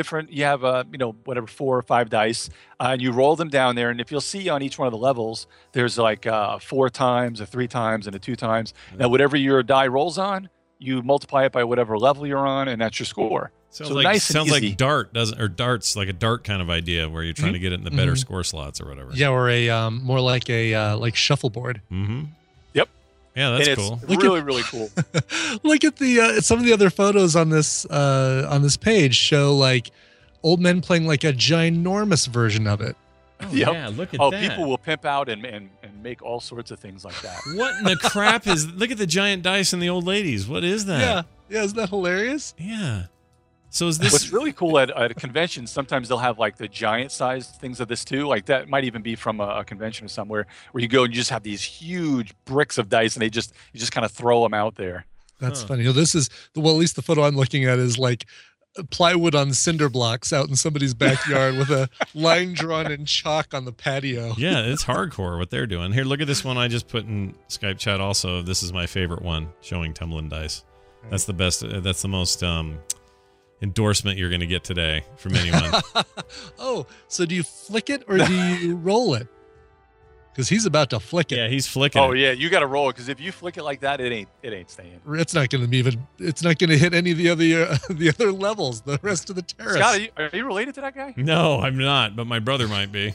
4 or 5 dice, and you roll them down there. And if you'll see on each one of the levels, there's like 4 times, a 3 times, and a 2 times. Now, whatever your die rolls on, you multiply it by whatever level you're on, and that's your score.
Sounds like dart, doesn't, or darts, like a dart kind of idea where you're trying to get it in the better score slots or whatever.
Yeah, or a more like a like shuffleboard.
Yep.
Yeah, that's cool.
It's really cool.
Look at the some of the other photos on this page show like old men playing like a ginormous version of it.
Oh, yep. Yeah, look at that.
People will pimp out and make all sorts of things like that.
What in the crap is... Look at the giant dice and the old ladies. What is that?
Yeah, isn't that hilarious?
Yeah. So is this...
What's really cool at a convention, sometimes they'll have like the giant-sized things of this too. Like that might even be from a convention or somewhere where you go and you just have these huge bricks of dice and you just kind of throw them out there.
That's funny. This is... Well, at least the photo I'm looking at is like... plywood on cinder blocks out in somebody's backyard with a line drawn in chalk on the patio.
Yeah, it's hardcore what they're doing. Here, look at this one I just put in Skype chat also. This is my favorite one, showing Tumbling Dice. That's the best. That's the most endorsement you're going to get today from anyone.
Oh, so do you flick it or do you roll it? because he's about to flick it.
Yeah, he's flicking.
Oh
it.
yeah, you got to roll it because if you flick it like that, it ain't staying.
It's not going to It's not going to hit any of the other levels. The rest of the terrace.
Scott, are you related to that guy?
No, I'm not, but my brother might be.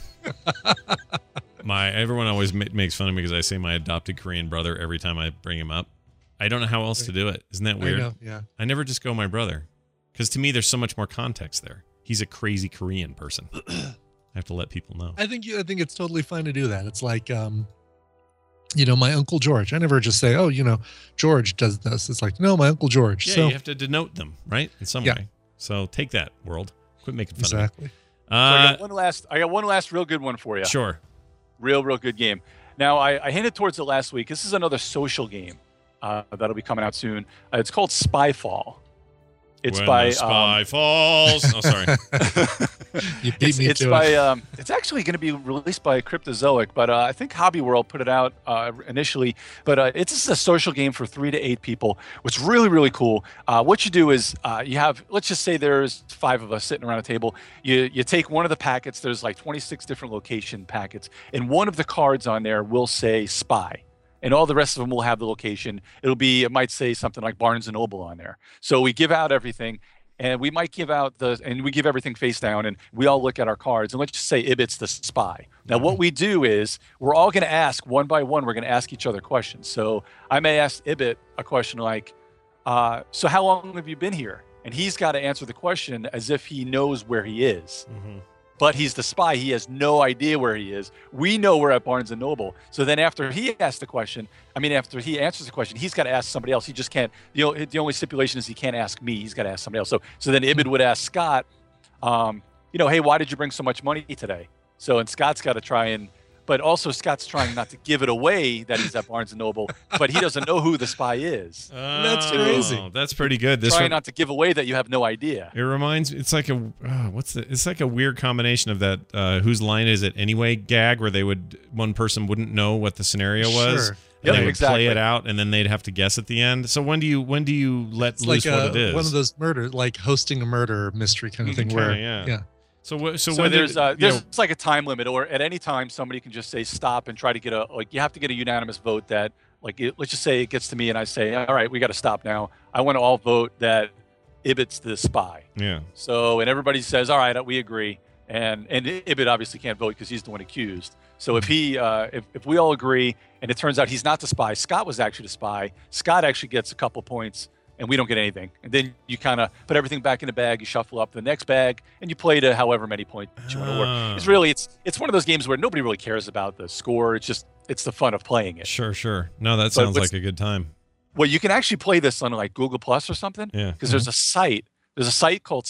Everyone always makes fun of me because I say my adopted Korean brother every time I bring him up. I don't know how else to do it. Isn't that weird?
I know, yeah.
I never just go my brother because to me there's so much more context there. He's a crazy Korean person. I have to let people know.
I think it's totally fine to do that. It's like, my Uncle George. I never just say, oh, George does this. It's like, no, my Uncle George.
Yeah,
so,
you have to denote them, right? In some way. So take that, world. Quit making fun
exactly.
of me.
So I got one last real good one for you.
Sure.
Real good game. Now, I hinted towards it last week. This is another social game that'll be coming out soon. It's called Spyfall. It's
when
by
the spy falls. Oh, sorry.
You beat me
it's
to
by
it.
It's actually going to be released by Cryptozoic, but I think Hobby World put it out initially. But it's just a social game for 3 to 8 people. What's really cool. What you do is you have, let's just say there's 5 of us sitting around a table. You take one of the packets. There's like 26 different location packets, and one of the cards on there will say spy. And all the rest of them will have the location. It might say something like Barnes & Noble on there. So we give out everything, and we might give out we give everything face down, and we all look at our cards, and let's just say Ibit's the spy. Now, what we do is we're all going to ask, one by one, we're going to ask each other questions. So I may ask Ibit a question like, so how long have you been here? And he's got to answer the question as if he knows where he is.
Mm-hmm.
But he's the spy. He has no idea where he is. We know we're at Barnes & Noble. So then after he answers the question, he's got to ask somebody else. He just can't. The only stipulation is he can't ask me. He's got to ask somebody else. So then Ibid would ask Scott, hey, why did you bring so much money today? And Scott's got to try and, but also Scott's trying not to give it away that he's at Barnes & Noble, but he doesn't know who the spy is.
That's crazy.
That's pretty good.
Trying not to give away that you have no idea.
It reminds. It's like it's like a weird combination of that whose line is it anyway gag where one person wouldn't know what the scenario was.
Sure.
And they would
exactly.
play it out, and then they'd have to guess at the end. So when do you let
It's
loose
like
what it is?
one of those like hosting a murder mystery kind of thing. Where
yeah. So
when there's it's like a time limit, or at any time somebody can just say stop and try to get you have to get a unanimous vote that let's just say it gets to me and I say, all right, we got to stop now. I want to all vote that Ibit's the spy.
Yeah.
So and everybody says, all right, we agree, and Ibit obviously can't vote because he's the one accused. So if he if we all agree and it turns out he's not the spy, Scott was actually the spy. Scott actually gets a couple points. And we don't get anything. And then you kind of put everything back in the bag. You shuffle up the next bag, and you play to however many points you want to work. It's one of those games where nobody really cares about the score. It's the fun of playing it.
Sure. No, that sounds like a good time.
Well, you can actually play this on like Google Plus or something.
Yeah.
Because there's a site called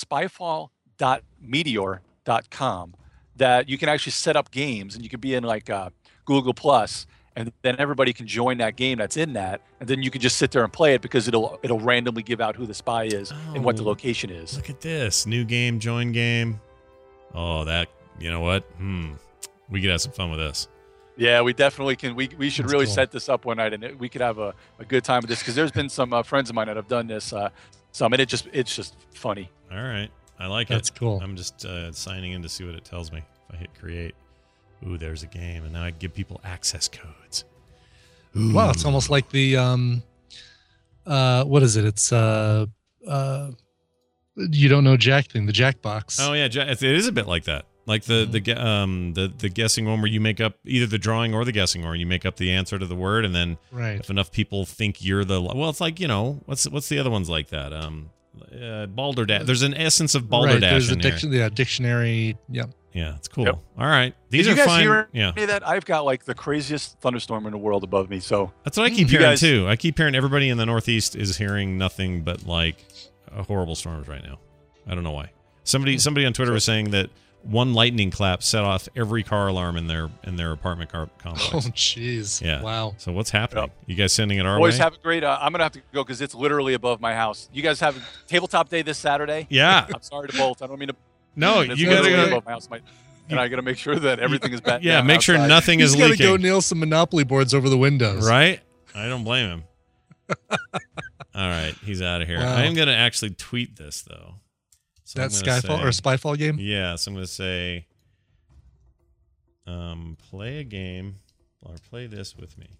spyfall.meteor.com that you can actually set up games, and you can be in like Google Plus. And then everybody can join that game that's in that, and then you can just sit there and play it because it'll randomly give out who the spy is and what the location is.
Look at this new game, join game. Oh, that you know what? We could have some fun with this.
Yeah, we definitely can. We should really
cool.
set this up one night, and we could have a good time with this because there's been some friends of mine that have done this. And it's just funny.
All right, I like it.
That's cool.
I'm just signing in to see what it tells me. If I hit create. Ooh, there's a game, and now I give people access codes. Ooh.
Wow, it's almost like the what is it? It's you don't know Jack thing, the Jackbox.
Oh yeah, it is a bit like that. Like the guessing one where you make up either the drawing or the guessing, or you make up the answer to the word, and then if enough people think you're it's like what's the other ones like that? Balderdash. There's an essence of Balderdash in there.
Dictionary. Yeah.
Yeah, it's cool.
Yep.
All right. These
Did
are
you guys
fun.
hear
yeah.
that? I've got like the craziest thunderstorm in the world above me. So
that's what I keep hearing too. I keep hearing everybody in the Northeast is hearing nothing but like horrible storms right now. I don't know why. Somebody on Twitter was saying that one lightning clap set off every car alarm in their apartment complex.
Oh, jeez.
Yeah.
Wow.
So what's happening? Yep. You guys sending it our
Boys
way?
have a great. I'm gonna have to go because it's literally above my house. You guys have tabletop day this Saturday?
Yeah.
I'm sorry to both. I don't mean to.
No, you gotta go
above my house. And I got to make sure that everything is back.
Yeah, make sure nothing is leaking.
He's got to go nail some Monopoly boards over the windows.
Right? I don't blame him. All right, he's out of here.
Wow.
I am going to actually tweet this, though. So
that Skyfall or Spyfall game?
Yeah, so I'm going to say play a game Or play this with me.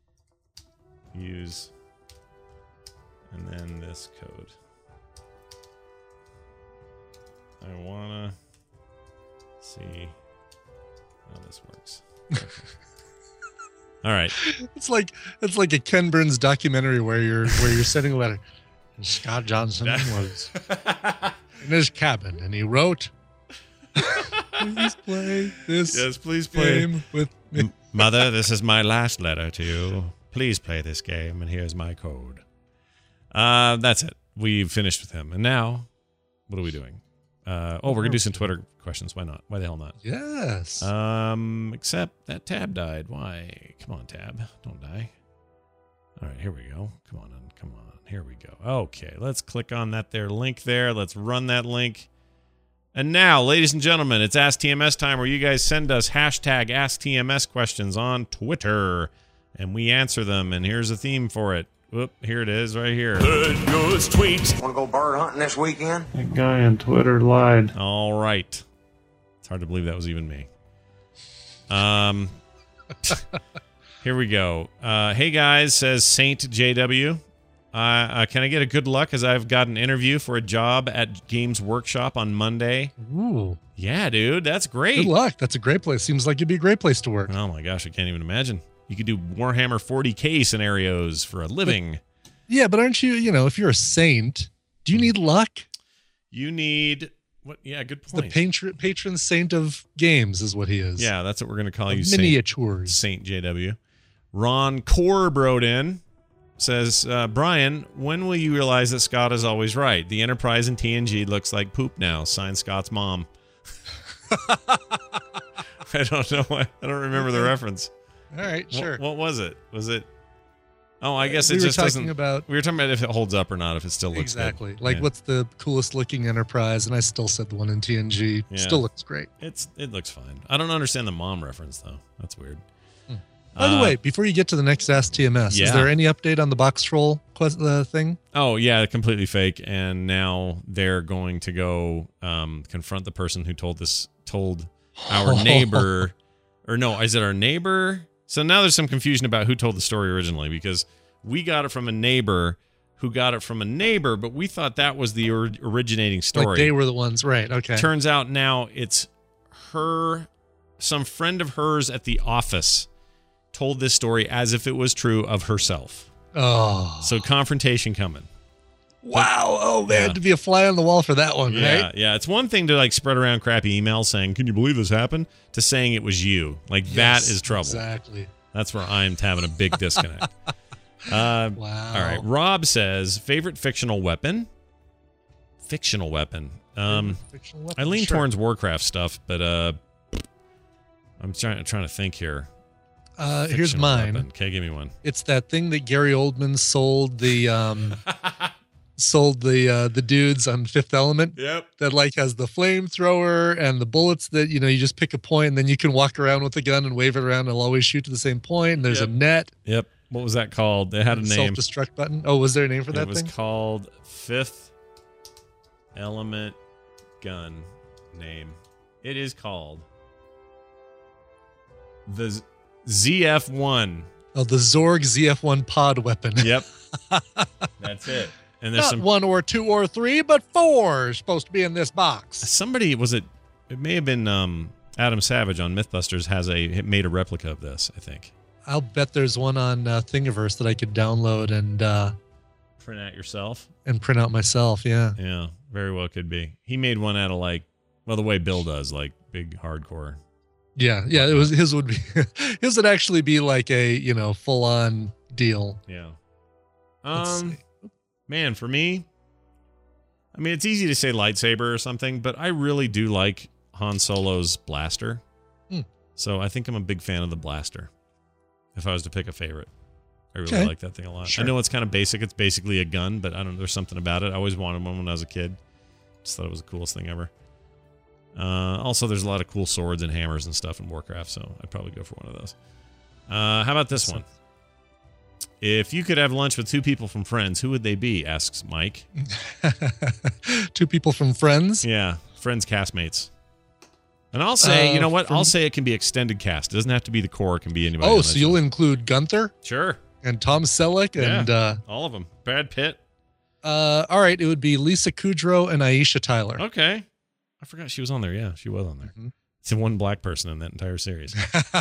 Use, and then this code. I wanna see how this works. Okay. All right.
It's like a Ken Burns documentary where you're sending a letter. And Scott Johnson was in his cabin and he wrote, "Please play this.
Yes, please play
game with me."
Mother, this is my last letter to you. Please play this game, and here's my code. That's it. We've finished with him, and now, what are we doing? We're gonna do some Twitter questions. Why not? Why the hell not?
Yes.
Except that tab died. Why? Come on, tab. Don't die. All right, here we go. Come on. Here we go. Okay, let's click on that there link there. Let's run that link. And now, ladies and gentlemen, it's Ask TMS time, where you guys send us hashtag Ask TMS questions on Twitter, and we answer them. And here's a theme for it. Whoop, here it is right here.
Good news tweets.
Want to go bird hunting this weekend?
That guy on Twitter lied. All right. It's hard to believe that was even me. Here we go. Hey guys, says Saint JW. Can I get a good luck, as I've got an interview for a job at Games Workshop on Monday?
Ooh.
Yeah, dude, that's great.
Good luck. That's a great place. Seems like it'd be a great place to work.
Oh my gosh, I can't even imagine. You could do Warhammer 40K scenarios for a living.
But aren't you, if you're a saint, do you need luck?
You need what? Yeah, good point.
The patron saint of games is what he is.
Yeah, that's what we're going to call you.
Miniatures.
Saint JW. Ron Corbrode in says, Brian, when will you realize that Scott is always right? The Enterprise in TNG looks like poop now. Signed, Scott's mom. I don't know. I don't remember the reference.
All right, sure.
What was it? Was it? Oh, I guess it
we
just
were
doesn't.
talking about.
We were talking about if it holds up or not, if it still looks
exactly.
good.
Like,
Yeah.
what's the coolest looking Enterprise? And I still said the one in TNG.
Yeah.
Still looks great.
It looks fine. I don't understand the mom reference though. That's weird.
By the way, before you get to the next Ask TMS, is there any update on the box troll thing?
Oh yeah, completely fake. And now they're going to go confront the person who told our neighbor, or no, is it our neighbor? So now there's some confusion about who told the story originally, because we got it from a neighbor who got it from a neighbor, but we thought that was the originating story.
Like they were the ones, right? Okay.
Turns out now it's some friend of hers at the office told this story as if it was true of herself.
Oh.
So confrontation coming.
Wow. Oh, man, to be a fly on the wall for that one, right?
Yeah. It's one thing to like spread around crappy emails saying, "Can you believe this happened?" to saying it was you. Like that is trouble.
Exactly.
That's where I'm having a big disconnect.
Wow.
All right. Rob says, favorite fictional weapon? Fictional weapon.
Fictional weapon?
I lean
Sure.
towards Warcraft stuff, but I'm trying to think here.
Here's
Fictional
mine.
weapon. Okay, give me one.
It's that thing that Gary Oldman sold the dudes on Fifth Element.
Yep.
That like has the flamethrower and the bullets that you just pick a point and then you can walk around with the gun and wave it around and it'll always shoot to the same point. And there's a net.
Yep. What was that called? It had a name.
Self-destruct button. Oh, was there a name for that
thing? It was
thing?
called Fifth Element Gun name. It is called the ZF-1.
Oh, the Zorg ZF-1 pod weapon.
Yep. That's it. And there's
Not 1 or 2 or 3, but 4 is supposed to be in this box.
Somebody, it may have been Adam Savage on Mythbusters made a replica of this, I think.
I'll bet there's one on Thingiverse that I could download and
print out yourself.
And print out myself, yeah.
Yeah, very well could be. He made one out of the way Bill does, like big hardcore.
Yeah, it was his would actually be like a, full on deal.
Yeah. Man, for me, I mean, it's easy to say lightsaber or something, but I really do like Han Solo's blaster. So I think I'm a big fan of the blaster. If I was to pick a favorite, I really like that thing a lot.
Sure.
I know it's kind of basic. It's basically a gun, but I don't know. There's something about it. I always wanted one when I was a kid. Just thought it was the coolest thing ever. Also, there's a lot of cool swords and hammers and stuff in Warcraft, so I'd probably go for one of those. How about this one? If you could have lunch with 2 people from Friends, who would they be? Asks Mike.
2 people from Friends?
Yeah, Friends castmates. And I'll say, you know what? I'll say it can be extended cast. It doesn't have to be the core. It can be anybody.
Oh, so you'll include Gunther?
Sure.
And Tom Selleck and
all of them. Brad Pitt.
All right, it would be Lisa Kudrow and Aisha Tyler.
Okay. I forgot she was on there. Yeah, she was on there.
Mm-hmm.
It's the one black person in that entire series.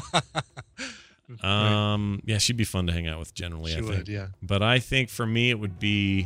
Yeah, she'd be fun to hang out with generally, I think. She would,
yeah.
But I think for me it would be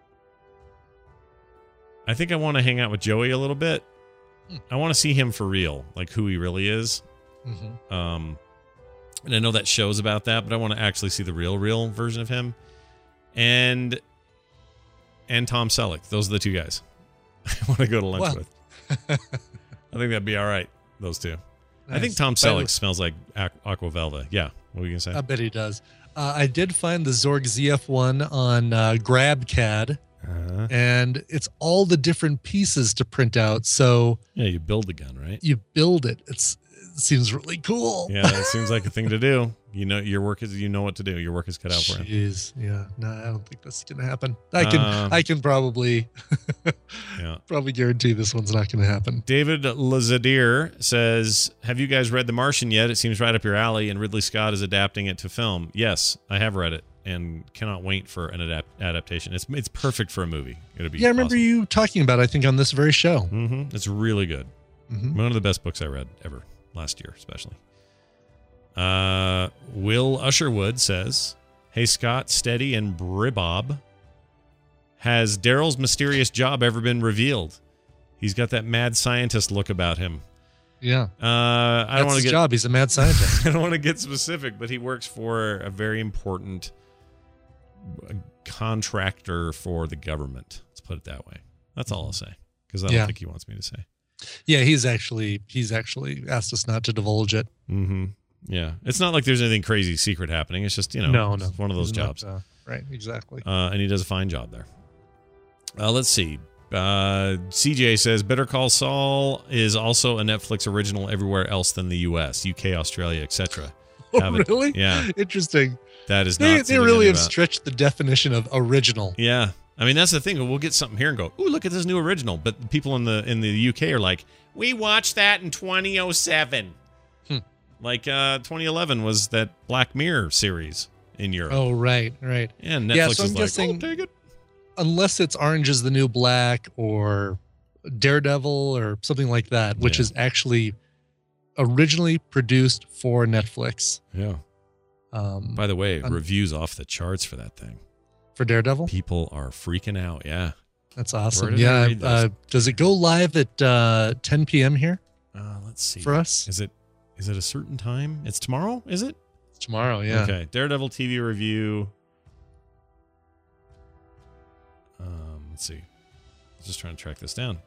I think I want to hang out with Joey a little bit. I want to see him for real, like who he really is. Mm-hmm. And I know that show's about that, but I want to actually see the real version of him. And Tom Selleck. Those are the two guys I want to go to lunch with. I think that'd be all right, those two. Nice. I think Tom Selleck smells like Aqua Velva. Yeah. What were you going to say?
I bet he does. I did find the Zorg ZF1 on GrabCAD. And it's all the different pieces to print out. So
yeah, you build the gun, right?
You build it. It seems really cool.
Yeah, it seems like a thing to do. You know, your work is, you know what to do. Your work is cut out for him.
Jeez, yeah. No, I don't think that's gonna happen. I can probably probably guarantee this one's not gonna happen.
David Lazadir says, "Have you guys read The Martian yet? It seems right up your alley, and Ridley Scott is adapting it to film." Yes, I have read it and cannot wait for an adaptation. It's perfect for a movie. It'll be
I remember you talking about it, I think, on this very show.
Mm-hmm. It's really good. Mm-hmm. One of the best books I read ever, last year especially. Will Usherwood says, "Hey Scott, Steady, and Bribob. Has Daryl's mysterious job ever been revealed? He's got that mad scientist look about him."
Yeah.
I don't want to get
job. He's a mad scientist.
I don't want to get specific, but he works for a very important contractor for the government. Let's put it that way. That's all I'll say, because I don't think he wants me to say.
Yeah, he's actually asked us not to divulge it.
Mm-hmm. Yeah, it's not like there's anything crazy secret happening. It's just no, it's one of those jobs.
Right, exactly.
And he does a fine job there. Let's see. CJ says Better Call Saul is also a Netflix original everywhere else than the U.S., UK, Australia, etc.
Oh, really?
Yeah.
Interesting.
That is not.
They really have stretched the definition of original.
Yeah. I mean, that's the thing. We'll get something here and go, "Ooh, look at this new original." But people in the UK are like, "We watched that in 2007." Like 2011 was that Black Mirror series in Europe.
Oh, right.
Yeah, Netflix is
guessing,
take it.
Unless it's Orange is the New Black or Daredevil or something like that, which is actually originally produced for Netflix.
Yeah. By the way, reviews off the charts for that thing.
For Daredevil?
People are freaking out. Yeah.
That's awesome. Yeah. Does it go live at 10 p.m. here?
Let's see.
For us?
Is it a certain time? It's tomorrow, is it?
It's tomorrow, yeah.
Okay. Daredevil TV review. Let's see. I was just trying to track this down.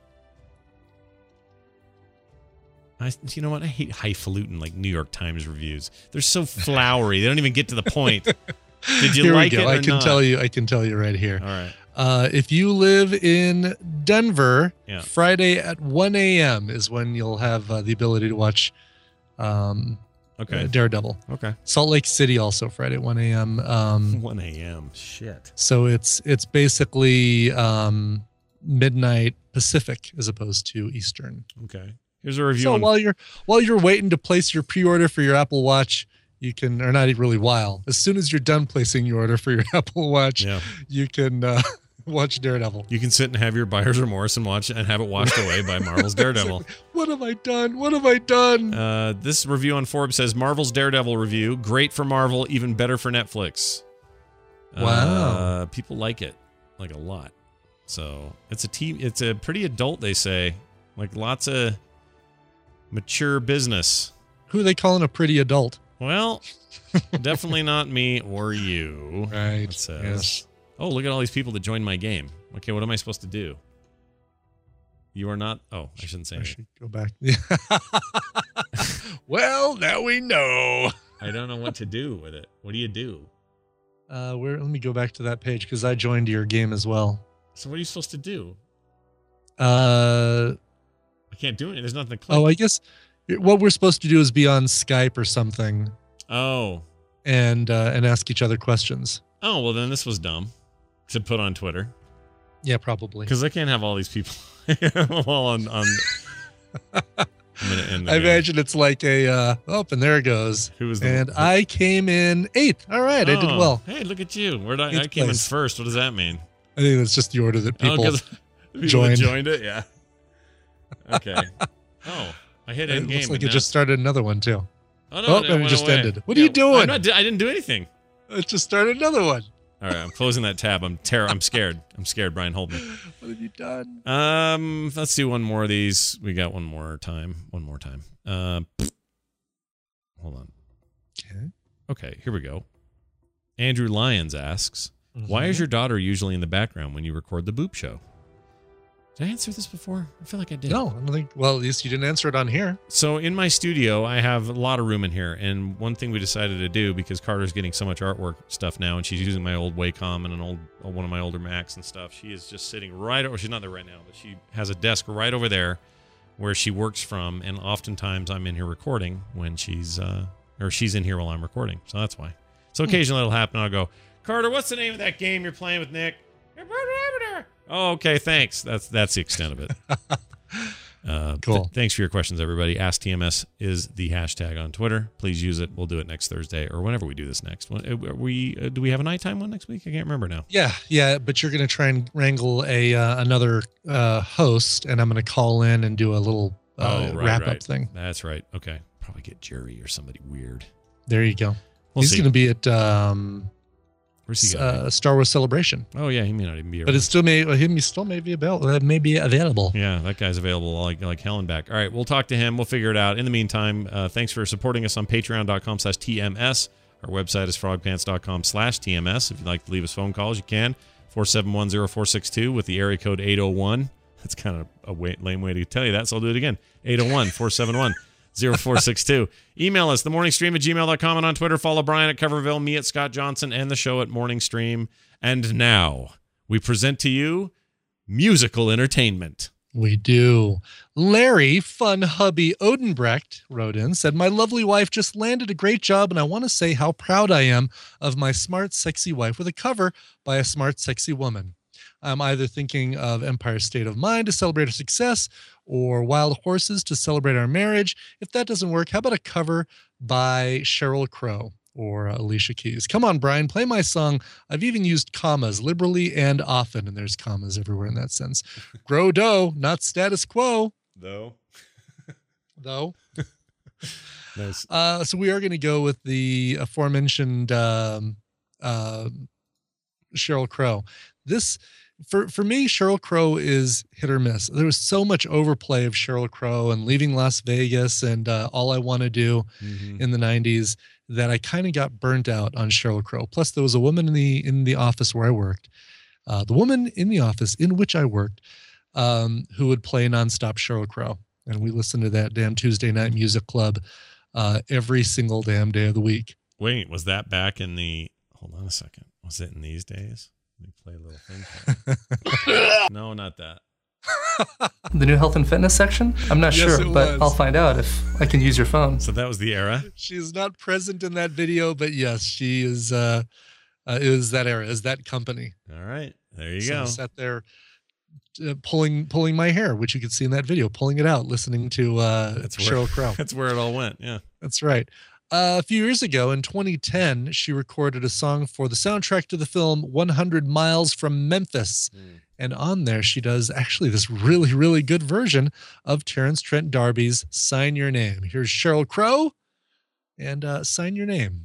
You know what? I hate highfalutin like New York Times reviews. They're so flowery. They don't even get to the point. Did you like it or
I can tell you right here.
All right.
If you live in Denver, Friday at 1 a.m. is when you'll have the ability to watch Daredevil.
Okay.
Salt Lake City also Friday at 1 a.m.
1 a.m. Shit.
So it's basically midnight Pacific as opposed to Eastern.
Okay. Here's a review.
So while you're waiting to place your pre-order for your Apple Watch, you can, or not really while, as soon as you're done placing your order for your Apple Watch, you can watch Daredevil.
You can sit and have your buyer's remorse and watch and have it washed away by Marvel's Daredevil.
What have I done?
This review on Forbes says Marvel's Daredevil review, great for Marvel, even better for Netflix.
Wow.
People like it, like a lot. So it's a pretty adult, they say, like lots of mature business.
Who are they calling a pretty adult?
Well, definitely not me or you.
Right.
It says, oh, look at all these people that joined my game. Okay, what am I supposed to do? You are not. Oh, I shouldn't say anything.
I should go back. Well, now we know.
I don't know what to do with it. What do you do?
Let me go back to that page because I joined your game as well.
So what are you supposed to do?
I
can't do it. There's nothing to click.
Oh, I guess what we're supposed to do is be on Skype or something.
Oh.
And ask each other questions.
Oh, well, then this was dumb to put on Twitter.
Yeah, probably.
Because I can't have all these people while on. I'm going to end random.
I imagine it's like and there it goes.
Who was
I came in 8th. All right, I did well.
Hey, look at you. I came in first. What does that mean?
I think that's just the order that people
joined it. Yeah. Okay. I hit end game.
Looks like it just started another one too.
Oh no!
And it just ended. What are you doing?
I didn't do anything.
It just started another one.
All right, I'm closing that tab. I'm scared. I'm scared. Brian, hold me.
What have you done?
Let's do one more of these. We got one more time. Hold on. Okay, here we go. Andrew Lyons asks, why is your daughter usually in the background when you record the Boop Show? Did I answer this before? I feel like I did.
No, I don't think. Well, at least you didn't answer it on here.
So in my studio, I have a lot of room in here, and one thing we decided to do, because Carter's getting so much artwork stuff now, and she's using my old Wacom and one of my older Macs and stuff. She is just sitting right over. She's not there right now, but she has a desk right over there where she works from, and oftentimes I'm in here recording when she's in here while I'm recording. So that's why. So occasionally it'll happen. I'll go, Carter, what's the name of that game you're playing with Nick? Oh, okay, thanks. That's the extent of it.
Cool.
Thanks for your questions, everybody. AskTMS is the hashtag on Twitter. Please use it. We'll do it next Thursday or whenever we do this next. Do we have a nighttime one next week? I can't remember now.
Yeah. But you're going to try and wrangle another host, and I'm going to call in and do a little wrap-up thing.
That's right. Okay. Probably get Jerry or somebody weird.
There you go. He's going to be at
where's he going?
Star Wars Celebration.
Oh yeah, he may not even be.
But he still may be available.
Yeah, that guy's available like hell and back. All right, we'll talk to him. We'll figure it out. In the meantime, thanks for supporting us on Patreon.com/TMS. Our website is frogpants.com/TMS. If you'd like to leave us phone calls, you can. 471-0462 with the area code 801. That's kind of a lame way to tell you that, so I'll do it again. 801-471-0462. Email us, themorningstream@gmail.com, and on Twitter, follow Brian at Coverville, me at Scott Johnson, and the show at Morning Stream. And now, we present to you musical entertainment.
We do. Larry Fun Hubby Odenbrecht wrote in, said, my lovely wife just landed a great job, and I want to say how proud I am of my smart, sexy wife with a cover by a smart, sexy woman. I'm either thinking of Empire State of Mind to celebrate our success or Wild Horses to celebrate our marriage. If that doesn't work, how about a cover by Sheryl Crow or Alicia Keys? Come on, Brian, play my song. I've even used commas liberally and often, and there's commas everywhere in that sense. Grow dough, not status quo.
Though.
Nice. So we are going to go with the aforementioned Sheryl Crow. This, for me, Sheryl Crow is hit or miss. There was so much overplay of Sheryl Crow and Leaving Las Vegas and All I Want to Do in the 90s that I kind of got burnt out on Sheryl Crow. Plus, there was a woman in the office where I worked, the woman in the office in which I worked, who would play nonstop Sheryl Crow. And we listened to that damn Tuesday Night Music Club every single damn day of the week.
Wait, was that back in the... Hold on a second. Was it in these days? Let me play a little thing. No, not that.
The new health and fitness section? I'm not sure, but I'll find out if I can use your phone.
So that was the era?
She's not present in that video, but yes, she is that era, is that company.
All right. There you go.
I sat there pulling my hair, which you could see in that video, pulling it out, listening to Sheryl Crow.
That's where it all went. Yeah.
That's right. A few years ago, in 2010, she recorded a song for the soundtrack to the film 100 Miles from Memphis. And on there, she does actually this really, really good version of Terrence Trent D'Arby's Sign Your Name. Here's Sheryl Crow and Sign Your Name.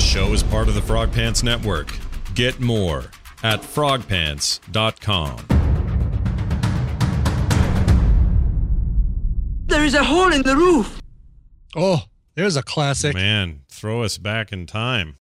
This show is part of the Frog Pants Network. Get more at frogpants.com.
There is a hole in the roof.
Oh, there's a classic.
Man, throw us back in time.